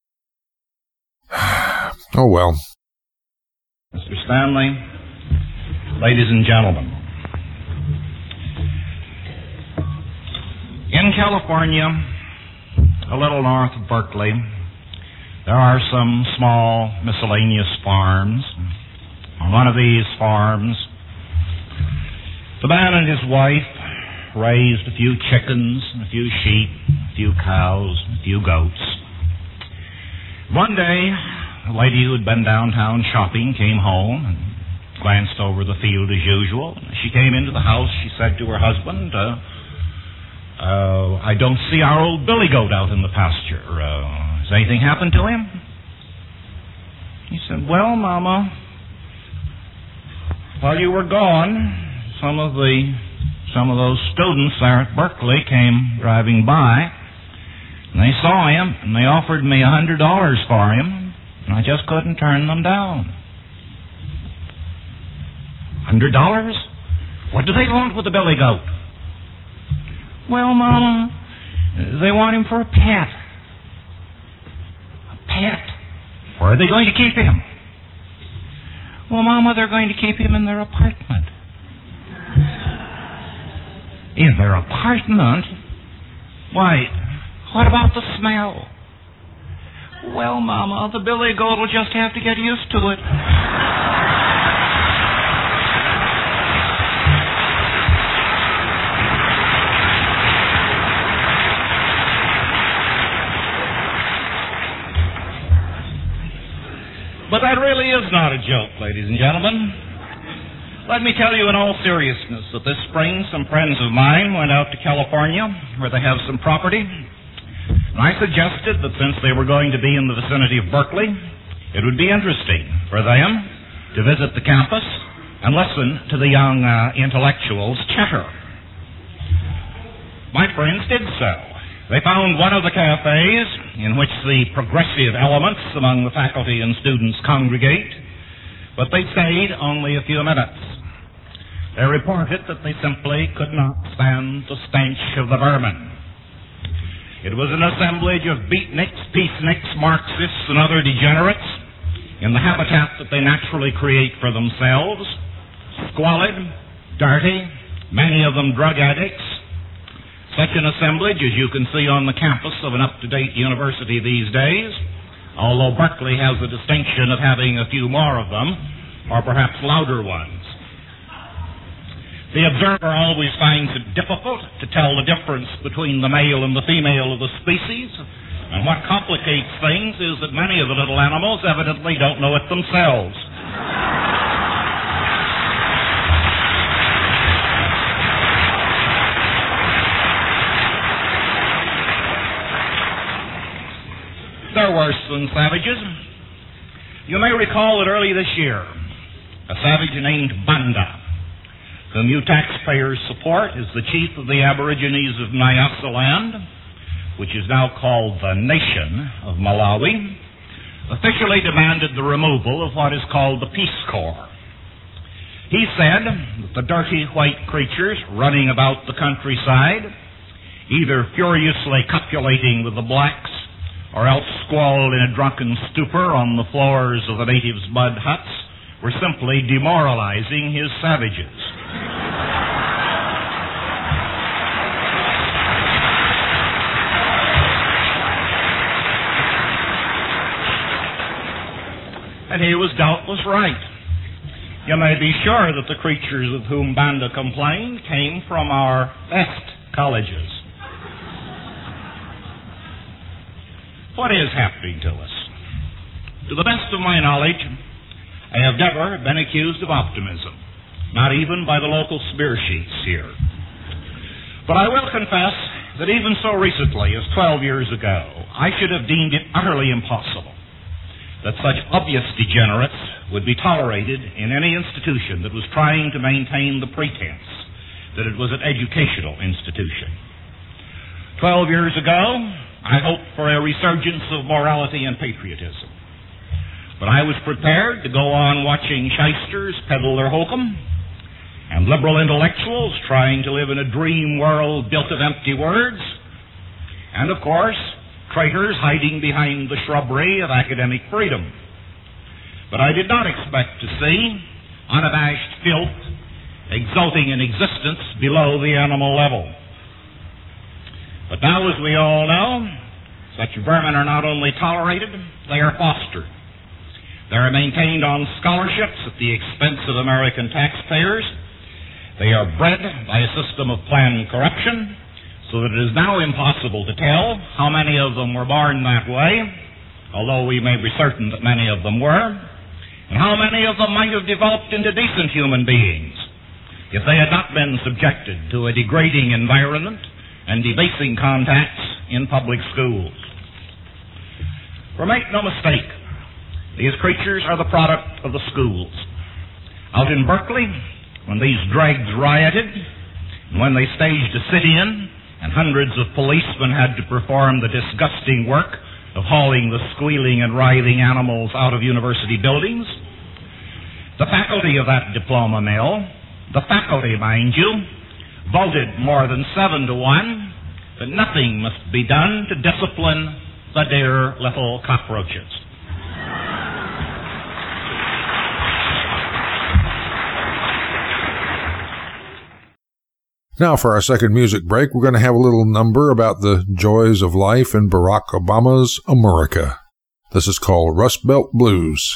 Oh well. Mister Stanley, ladies and gentlemen, in California, a little north of Berkeley, there are some small miscellaneous farms. On one of these farms, the man and his wife raised a few chickens, and a few sheep, a few cows, a few goats. One day, a lady who had been downtown shopping came home and glanced over the field as usual. As she came into the house, she said to her husband, uh, uh, I don't see our old billy goat out in the pasture. Uh, has anything happened to him? He said, well, Mama, while you were gone, some of the some of those students there at Berkeley came driving by, and they saw him, and they offered me a hundred dollars for him. I just couldn't turn them down. Hundred dollars? What do they want with the billy goat? Well, Mama, they want him for a pet. A pet? Where are they going to keep him? Well, Mama, they're going to keep him in their apartment. In their apartment? Why, what about the smell? Well, Mama, the billy goat will just have to get used to it. But that really is not a joke, ladies and gentlemen. Let me tell you in all seriousness that this spring some friends of mine went out to California, where they have some property. I suggested that since they were going to be in the vicinity of Berkeley, it would be interesting for them to visit the campus and listen to the young uh, intellectuals chatter. My friends did so. They found one of the cafes in which the progressive elements among the faculty and students congregate, but they stayed only a few minutes. They reported that they simply could not stand the stench of the vermin. It was an assemblage of beatniks, peaceniks, Marxists, and other degenerates in the habitat that they naturally create for themselves. Squalid, dirty, many of them drug addicts. Such an assemblage, as you can see on the campus of an up-to-date university these days, although Berkeley has the distinction of having a few more of them, or perhaps louder ones. The observer always finds it difficult to tell the difference between the male and the female of the species, and what complicates things is that many of the little animals evidently don't know it themselves. They're worse than savages. You may recall that early this year, a savage named Banda, whom you taxpayers support as the chief of the Aborigines of Nyassa Land, which is now called the Nation of Malawi, officially demanded the removal of what is called the Peace Corps. He said that the dirty white creatures running about the countryside either furiously copulating with the blacks, or else squalled in a drunken stupor on the floors of the natives' mud huts, were simply demoralizing his savages. And he was doubtless right. You may be sure that the creatures of whom Banda complained came from our best colleges. What is happening to us? To the best of my knowledge, I have never been accused of optimism, not even by the local smear sheets here. But I will confess that even so recently as twelve years ago, I should have deemed it utterly impossible that such obvious degenerates would be tolerated in any institution that was trying to maintain the pretense that it was an educational institution. Twelve years ago, I hoped for a resurgence of morality and patriotism. But I was prepared to go on watching shysters peddle their hokum, and liberal intellectuals trying to live in a dream world built of empty words, and of course, traitors hiding behind the shrubbery of academic freedom. But I did not expect to see unabashed filth exulting in existence below the animal level. But now, as we all know, such vermin are not only tolerated, they are fostered. They are maintained on scholarships at the expense of American taxpayers. They are bred by a system of planned corruption, so that it is now impossible to tell how many of them were born that way, although we may be certain that many of them were, and how many of them might have developed into decent human beings if they had not been subjected to a degrading environment and debasing contacts in public schools. For make no mistake, these creatures are the product of the schools. Out in Berkeley, when these dregs rioted, and when they staged a sit-in, and hundreds of policemen had to perform the disgusting work of hauling the squealing and writhing animals out of university buildings, the faculty of that diploma mill, the faculty, mind you, voted more than seven to one that nothing must be done to discipline the dear little cockroaches. Now, for our second music break, we're going to have a little number about the joys of life in Barack Obama's America. This is called Rust Belt Blues.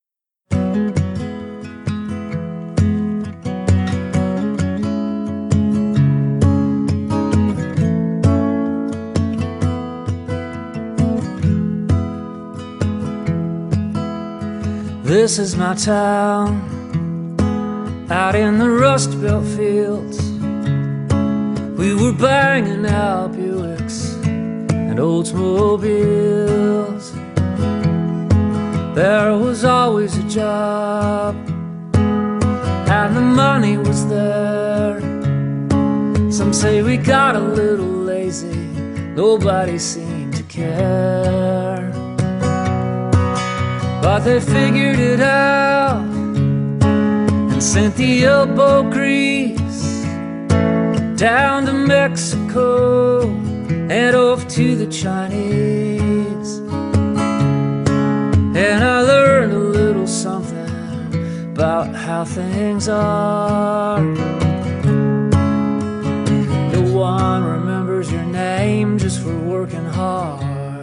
This is my town, out in the Rust Belt fields. We were banging out Buicks and Oldsmobiles. There was always a job, and the money was there. Some say we got a little lazy, nobody seemed to care. But they figured it out and sent the elbow grease down to Mexico and off to the Chinese. And I learned a little something about how things are. No one remembers your name just for working hard.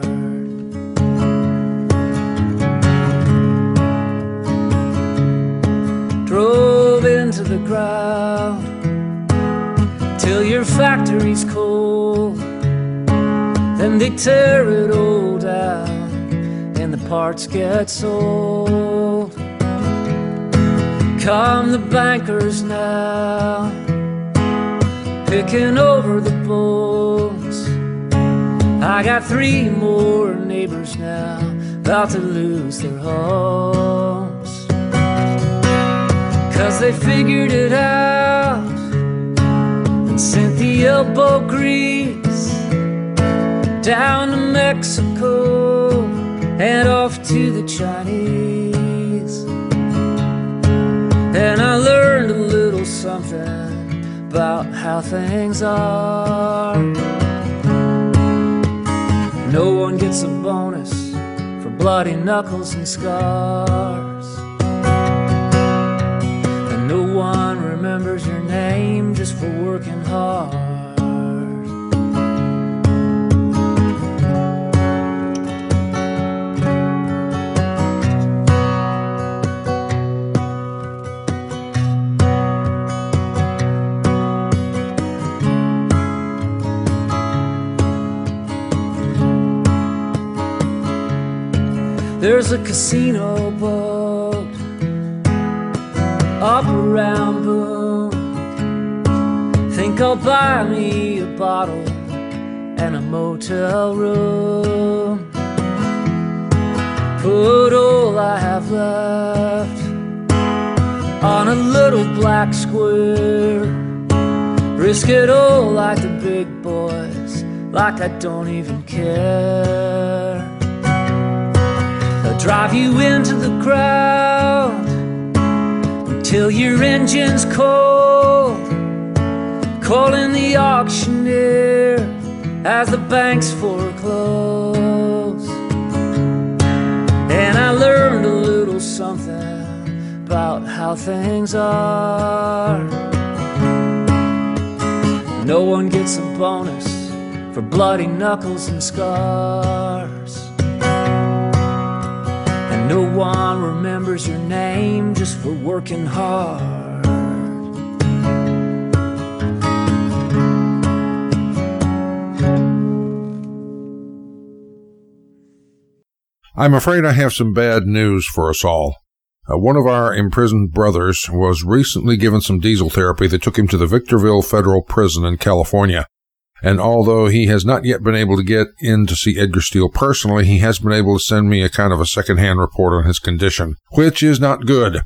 Drove into the ground till your factory's cold. Then they tear it all down and the parts get sold. Come the bankers now, picking over the bones. I got three more neighbors now, about to lose their homes. 'Cause they figured it out and sent the elbow grease down to Mexico and off to the Chinese. And I learned a little something about how things are. no one gets a bonus for bloody knuckles and scars. And no one remembers your name just for working hard. There's a casino boat up around Boone. Think I'll buy me a bottle and a motel room. Put all I have left on a little black square. Risk it all like the big boys, like I don't even care. I'll drive you into the crowd until your engine's cold, calling the auctioneer as the banks foreclose. And I learned a little something about how things are. No one gets a bonus for bloody knuckles and scars. No one remembers your name just for working hard. I'm afraid I have some bad news for us all. Uh, one of our imprisoned brothers was recently given some diesel therapy that took him to the Victorville Federal Prison in California. And although he has not yet been able to get in to see Edgar Steele personally, he has been able to send me a kind of a second-hand report on his condition, which is not good.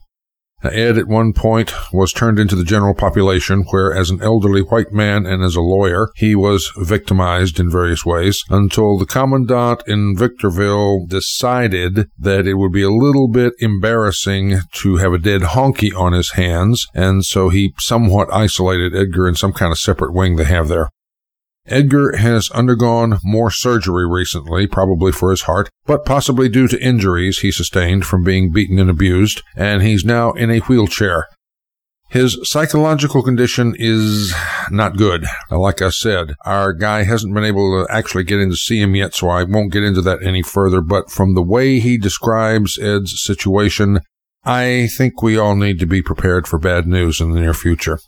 Ed at one point was turned into the general population, where as an elderly white man and as a lawyer, he was victimized in various ways, until the commandant in Victorville decided that it would be a little bit embarrassing to have a dead honky on his hands, and so he somewhat isolated Edgar in some kind of separate wing they have there. Edgar has undergone more surgery recently, probably for his heart, but possibly due to injuries he sustained from being beaten and abused, and he's now in a wheelchair. His psychological condition is not good. Like I said, our guy hasn't been able to actually get in to see him yet, so I won't get into that any further, but from the way he describes Ed's situation, I think we all need to be prepared for bad news in the near future.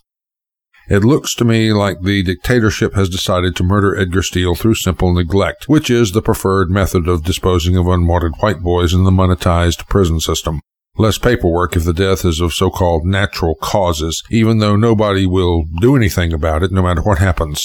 It looks to me like the dictatorship has decided to murder Edgar Steele through simple neglect, which is the preferred method of disposing of unwanted white boys in the monetized prison system. Less paperwork if the death is of so-called natural causes, even though nobody will do anything about it no matter what happens.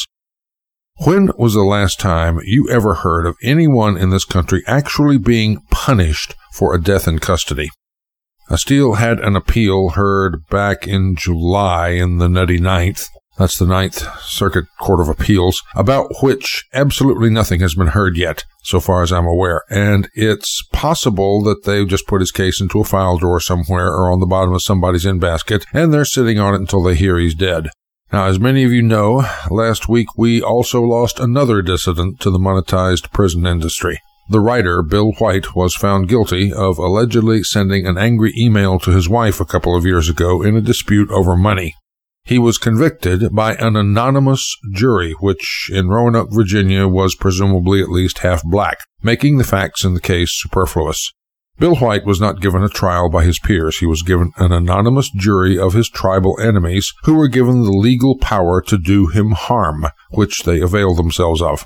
When was the last time you ever heard of anyone in this country actually being punished for a death in custody? Steele had an appeal heard back in July in the Nutty Ninth, that's the Ninth Circuit Court of Appeals, about which absolutely nothing has been heard yet, so far as I'm aware, and it's possible that they just put his case into a file drawer somewhere or on the bottom of somebody's in-basket, and they're sitting on it until they hear he's dead. Now, as many of you know, last week we also lost another dissident to the monetized prison industry. The writer, Bill White, was found guilty of allegedly sending an angry email to his wife a couple of years ago in a dispute over money. He was convicted by an anonymous jury, which in Roanoke, Virginia, was presumably at least half black, making the facts in the case superfluous. Bill White was not given a trial by his peers. He was given an anonymous jury of his tribal enemies, who were given the legal power to do him harm, which they availed themselves of.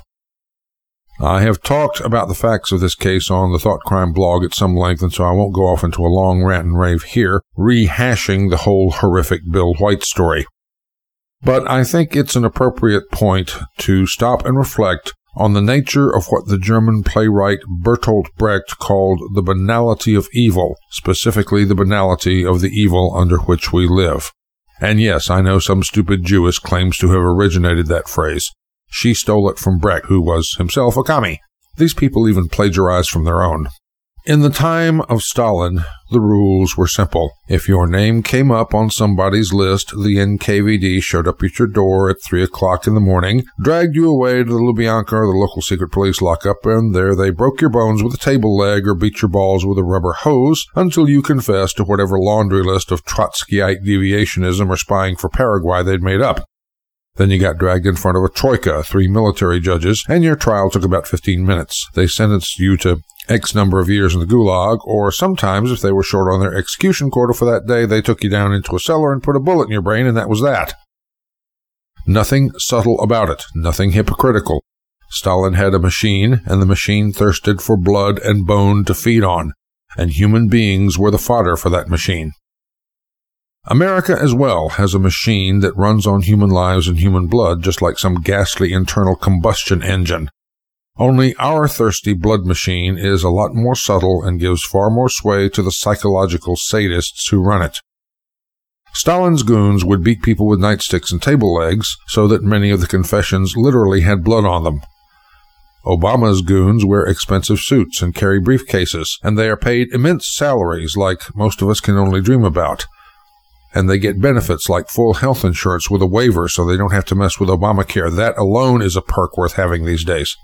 I have talked about the facts of this case on the Thought Crime blog at some length, and so I won't go off into a long rant and rave here, rehashing the whole horrific Bill White story. But I think it's an appropriate point to stop and reflect on the nature of what the German playwright Bertolt Brecht called the banality of evil, specifically the banality of the evil under which we live. And yes, I know some stupid Jewess claims to have originated that phrase. She stole it from Brecht, who was himself a commie. These people even plagiarize from their own. In the time of Stalin, the rules were simple. If your name came up on somebody's list, the N K V D showed up at your door at three o'clock in the morning, dragged you away to the Lubyanka or the local secret police lockup, and there they broke your bones with a table leg or beat your balls with a rubber hose until you confessed to whatever laundry list of Trotskyite deviationism or spying for Paraguay they'd made up. Then you got dragged in front of a troika, three military judges, and your trial took about fifteen minutes. They sentenced you to X number of years in the gulag, or sometimes, if they were short on their execution quota for that day, they took you down into a cellar and put a bullet in your brain, and that was that. Nothing subtle about it, nothing hypocritical. Stalin had a machine, and the machine thirsted for blood and bone to feed on, and human beings were the fodder for that machine. America as well has a machine that runs on human lives and human blood, just like some ghastly internal combustion engine. Only our thirsty blood machine is a lot more subtle and gives far more sway to the psychological sadists who run it. Stalin's goons would beat people with nightsticks and table legs so that many of the confessions literally had blood on them. Obama's goons wear expensive suits and carry briefcases, and they are paid immense salaries like most of us can only dream about. And they get benefits like full health insurance with a waiver so they don't have to mess with Obamacare. That alone is a perk worth having these days.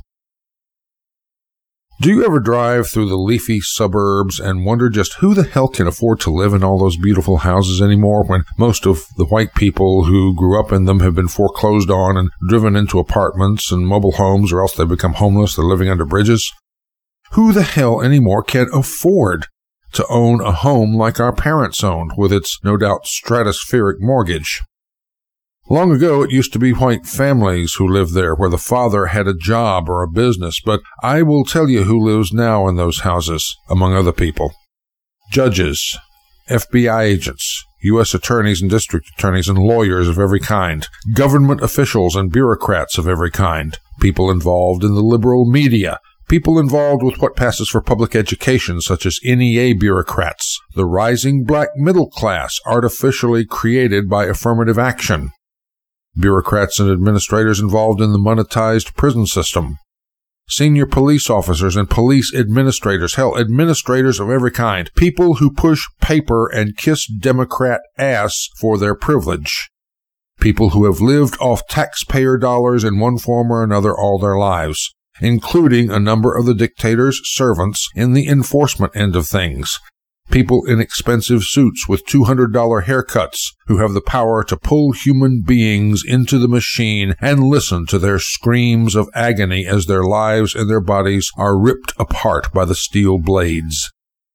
Do you ever drive through the leafy suburbs and wonder just who the hell can afford to live in all those beautiful houses anymore when most of the white people who grew up in them have been foreclosed on and driven into apartments and mobile homes, or else they become homeless, they're living under bridges? Who the hell anymore can afford to own a home like our parents owned, with its no doubt stratospheric mortgage? Long ago, it used to be white families who lived there, where the father had a job or a business, but I will tell you who lives now in those houses, among other people. Judges, F B I agents, U S attorneys and district attorneys and lawyers of every kind, government officials and bureaucrats of every kind, people involved in the liberal media, people involved with what passes for public education, such as N E A bureaucrats, the rising black middle class artificially created by affirmative action, bureaucrats and administrators involved in the monetized prison system, senior police officers and police administrators, hell, administrators of every kind, people who push paper and kiss Democrat ass for their privilege, people who have lived off taxpayer dollars in one form or another all their lives, including a number of the dictator's servants in the enforcement end of things, people in expensive suits with two hundred dollars haircuts who have the power to pull human beings into the machine and listen to their screams of agony as their lives and their bodies are ripped apart by the steel blades.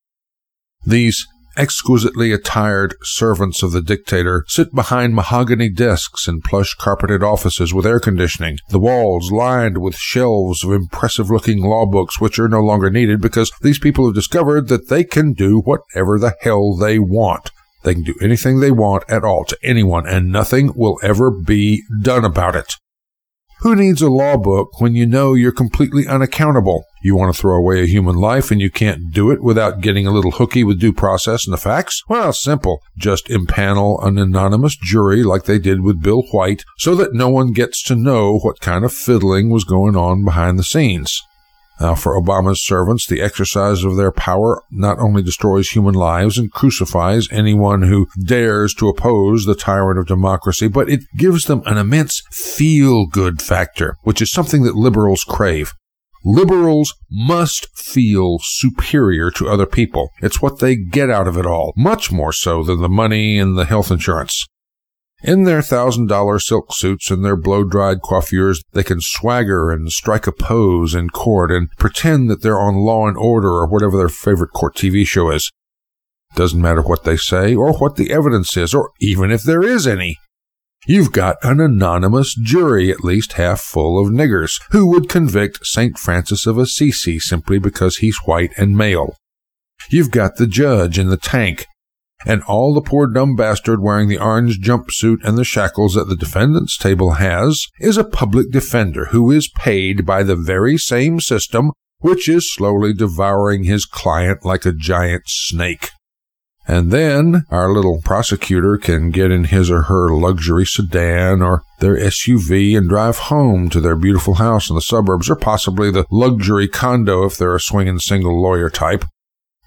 These exquisitely attired servants of the dictator sit behind mahogany desks in plush carpeted offices with air conditioning, the walls lined with shelves of impressive-looking law books which are no longer needed because these people have discovered that they can do whatever the hell they want. They can do anything they want at all to anyone, and nothing will ever be done about it. Who needs a law book when you know you're completely unaccountable? You want to throw away a human life and you can't do it without getting a little hooky with due process and the facts? Well, simple. Just impanel an anonymous jury like they did with Bill White so that no one gets to know what kind of fiddling was going on behind the scenes. Now, for Obama's servants, the exercise of their power not only destroys human lives and crucifies anyone who dares to oppose the tyrant of democracy, but it gives them an immense feel-good factor, which is something that liberals crave. Liberals must feel superior to other people. It's what they get out of it all, much more so than the money and the health insurance. In their one thousand dollars silk suits and their blow-dried coiffures, they can swagger and strike a pose in court and pretend that they're on Law and Order or whatever their favorite court T V show is. Doesn't matter what they say or what the evidence is, or even if there is any. You've got an anonymous jury, at least half full of niggers, who would convict Saint Francis of Assisi simply because he's white and male. You've got the judge in the tank, and all the poor dumb bastard wearing the orange jumpsuit and the shackles that the defendant's table has is a public defender who is paid by the very same system which is slowly devouring his client like a giant snake. And then our little prosecutor can get in his or her luxury sedan or their S U V and drive home to their beautiful house in the suburbs, or possibly the luxury condo if they're a swinging single lawyer type.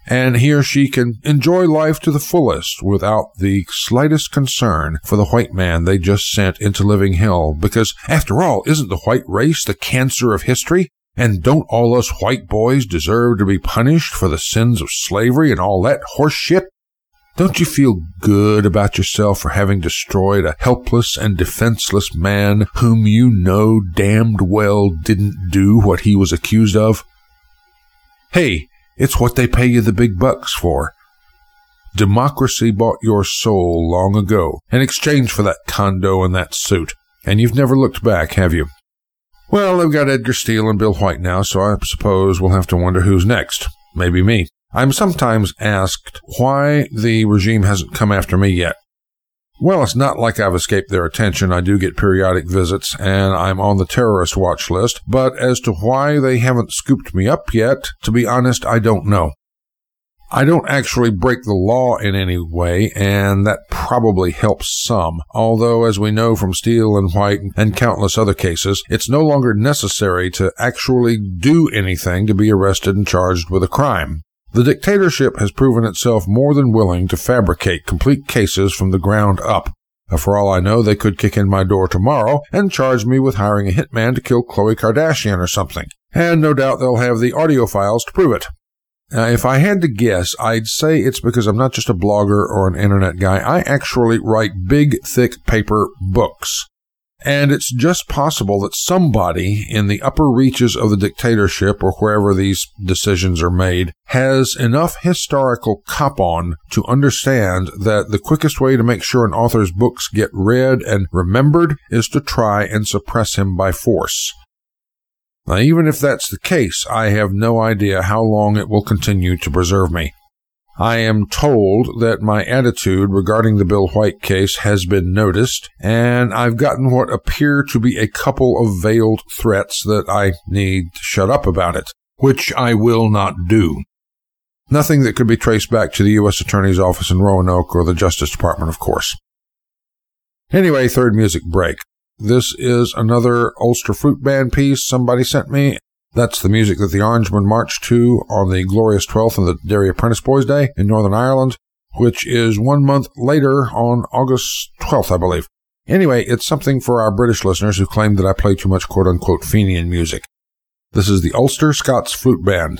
and he or she can enjoy life to the fullest without the slightest concern for the white man they just sent into living hell, because, after all, isn't the white race the cancer of history? And don't all us white boys deserve to be punished for the sins of slavery and all that horse shit? Don't you feel good about yourself for having destroyed a helpless and defenseless man whom you know damned well didn't do what he was accused of? Hey, it's what they pay you the big bucks for. Democracy bought your soul long ago in exchange for that condo and that suit, and you've never looked back, have you? Well, they've got Edgar Steele and Bill White now, so I suppose we'll have to wonder who's next. Maybe me. I'm sometimes asked why the regime hasn't come after me yet. Well, it's not like I've escaped their attention. I do get periodic visits, and I'm on the terrorist watch list, but as to why they haven't scooped me up yet, to be honest, I don't know. I don't actually break the law in any way, and that probably helps some, although, as we know from Steele and White and countless other cases, it's no longer necessary to actually do anything to be arrested and charged with a crime. The dictatorship has proven itself more than willing to fabricate complete cases from the ground up. For all I know, they could kick in my door tomorrow and charge me with hiring a hitman to kill Khloe Kardashian or something, and no doubt they'll have the audio files to prove it. Now, if I had to guess, I'd say it's because I'm not just a blogger or an internet guy. I actually write big, thick paper books. And it's just possible that somebody in the upper reaches of the dictatorship, or wherever these decisions are made, has enough historical cop-on to understand that the quickest way to make sure an author's books get read and remembered is to try and suppress him by force. Now, even if that's the case, I have no idea how long it will continue to preserve me. I am told that my attitude regarding the Bill White case has been noticed, and I've gotten what appear to be a couple of veiled threats that I need to shut up about it, which I will not do. Nothing that could be traced back to the U S Attorney's Office in Roanoke or the Justice Department, of course. Anyway, third music break. This is another Ulster Fruit Band piece somebody sent me. That's the music that the Orangemen marched to on the glorious twelfth of the Derry Apprentice Boys' Day in Northern Ireland, which is one month later on August twelfth, I believe. Anyway, it's something for our British listeners who claim that I play too much quote-unquote Fenian music. This is the Ulster Scots Flute Band.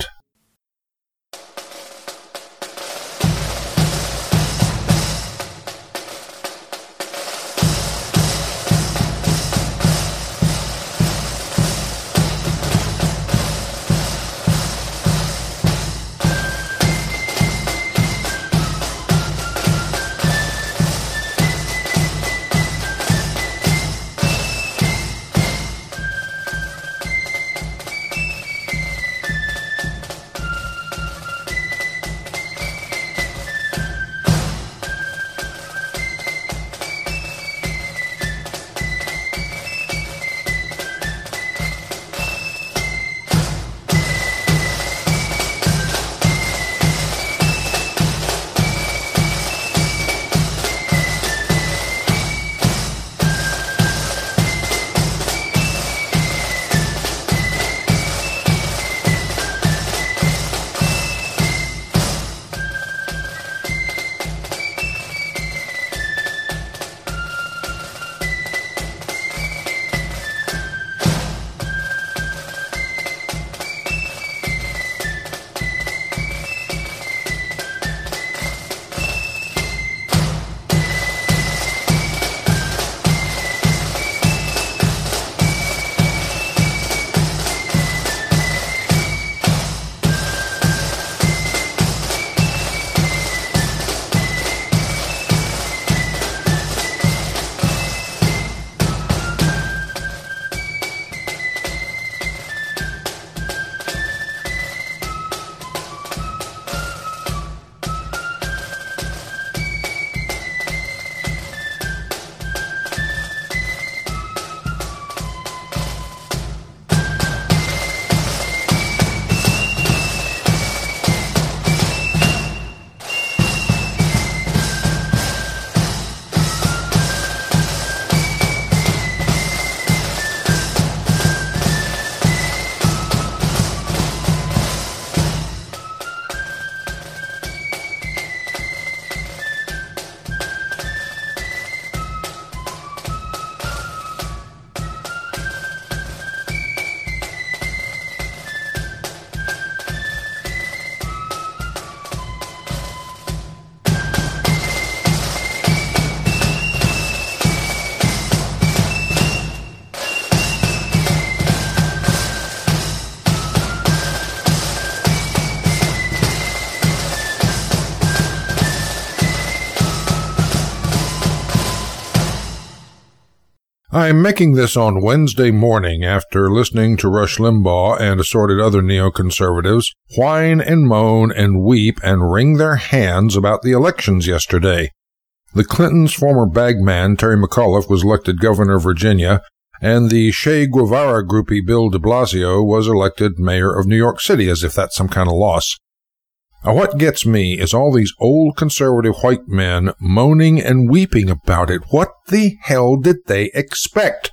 I'm making this on Wednesday morning after listening to Rush Limbaugh and assorted other neoconservatives whine and moan and weep and wring their hands about the elections yesterday. The Clintons' former bagman, Terry McAuliffe, was elected governor of Virginia, and the Che Guevara groupie Bill de Blasio was elected mayor of New York City, as if that's some kind of loss. Now, what gets me is all these old conservative white men moaning and weeping about it. What the hell did they expect?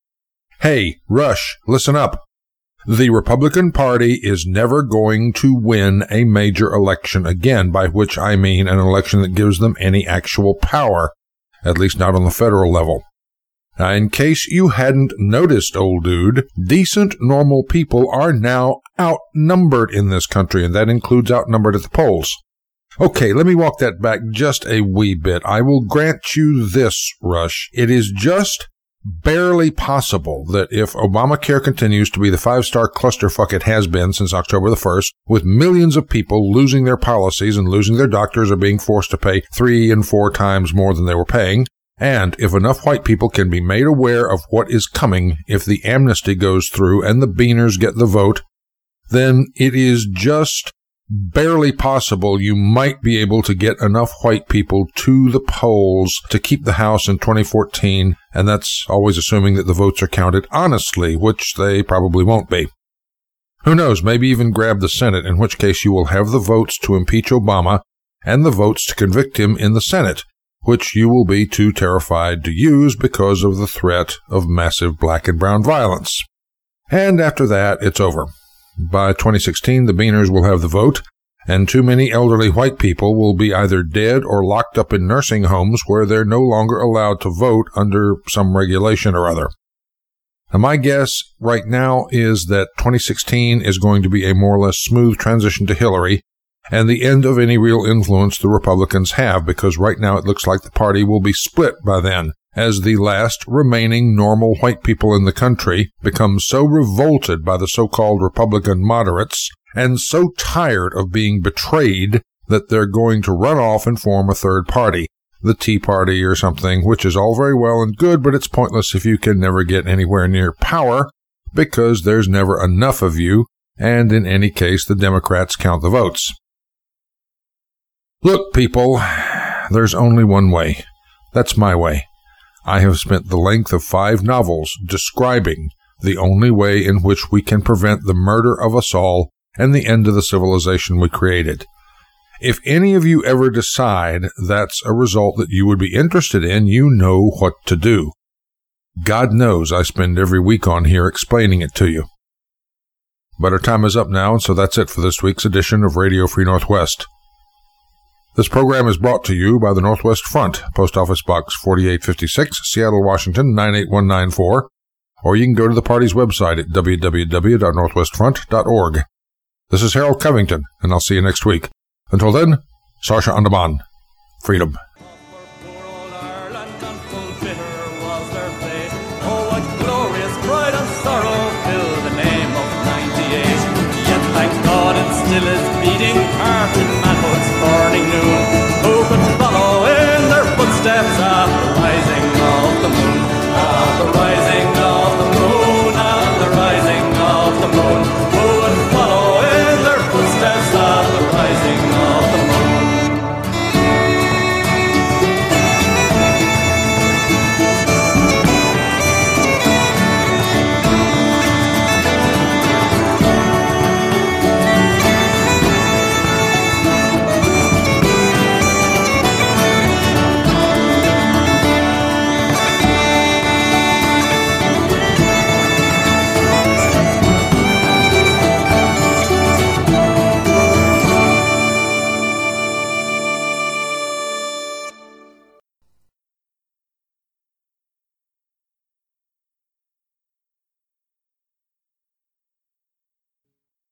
Hey, Rush, listen up. The Republican Party is never going to win a major election again, by which I mean an election that gives them any actual power, at least not on the federal level. Now, in case you hadn't noticed, old dude, decent, normal people are now outnumbered in this country, and that includes outnumbered at the polls. Okay, let me walk that back just a wee bit. I will grant you this, Rush. It is just barely possible that if Obamacare continues to be the five-star clusterfuck it has been since October the first, with millions of people losing their policies and losing their doctors or being forced to pay three and four times more than they were paying, and if enough white people can be made aware of what is coming if the amnesty goes through and the Beaners get the vote, then it is just barely possible you might be able to get enough white people to the polls to keep the House in twenty fourteen, and that's always assuming that the votes are counted honestly, which they probably won't be. Who knows, maybe even grab the Senate, in which case you will have the votes to impeach Obama and the votes to convict him in the Senate, which you will be too terrified to use because of the threat of massive black and brown violence. And after that, it's over. By twenty sixteen, the Beaners will have the vote, and too many elderly white people will be either dead or locked up in nursing homes where they're no longer allowed to vote under some regulation or other. Now, my guess right now is that twenty sixteen is going to be a more or less smooth transition to Hillary, and the end of any real influence the Republicans have, because right now it looks like the party will be split by then, as the last remaining normal white people in the country become so revolted by the so-called Republican moderates and so tired of being betrayed that they're going to run off and form a third party, the Tea Party or something, which is all very well and good, but it's pointless if you can never get anywhere near power, because there's never enough of you, and in any case, the Democrats count the votes. Look, people, there's only one way. That's my way. I have spent the length of five novels describing the only way in which we can prevent the murder of us all and the end of the civilization we created. If any of you ever decide that's a result that you would be interested in, you know what to do. God knows I spend every week on here explaining it to you. But our time is up now, and so that's it for this week's edition of Radio Free Northwest. This program is brought to you by the Northwest Front, Post Office Box forty-eight fifty-six, Seattle, Washington, nine eight one nine four, or you can go to the party's website at w w w dot northwest front dot org. This is Harold Covington, and I'll see you next week. Until then, Sarsha Andaman. Freedom. Still is beating heart.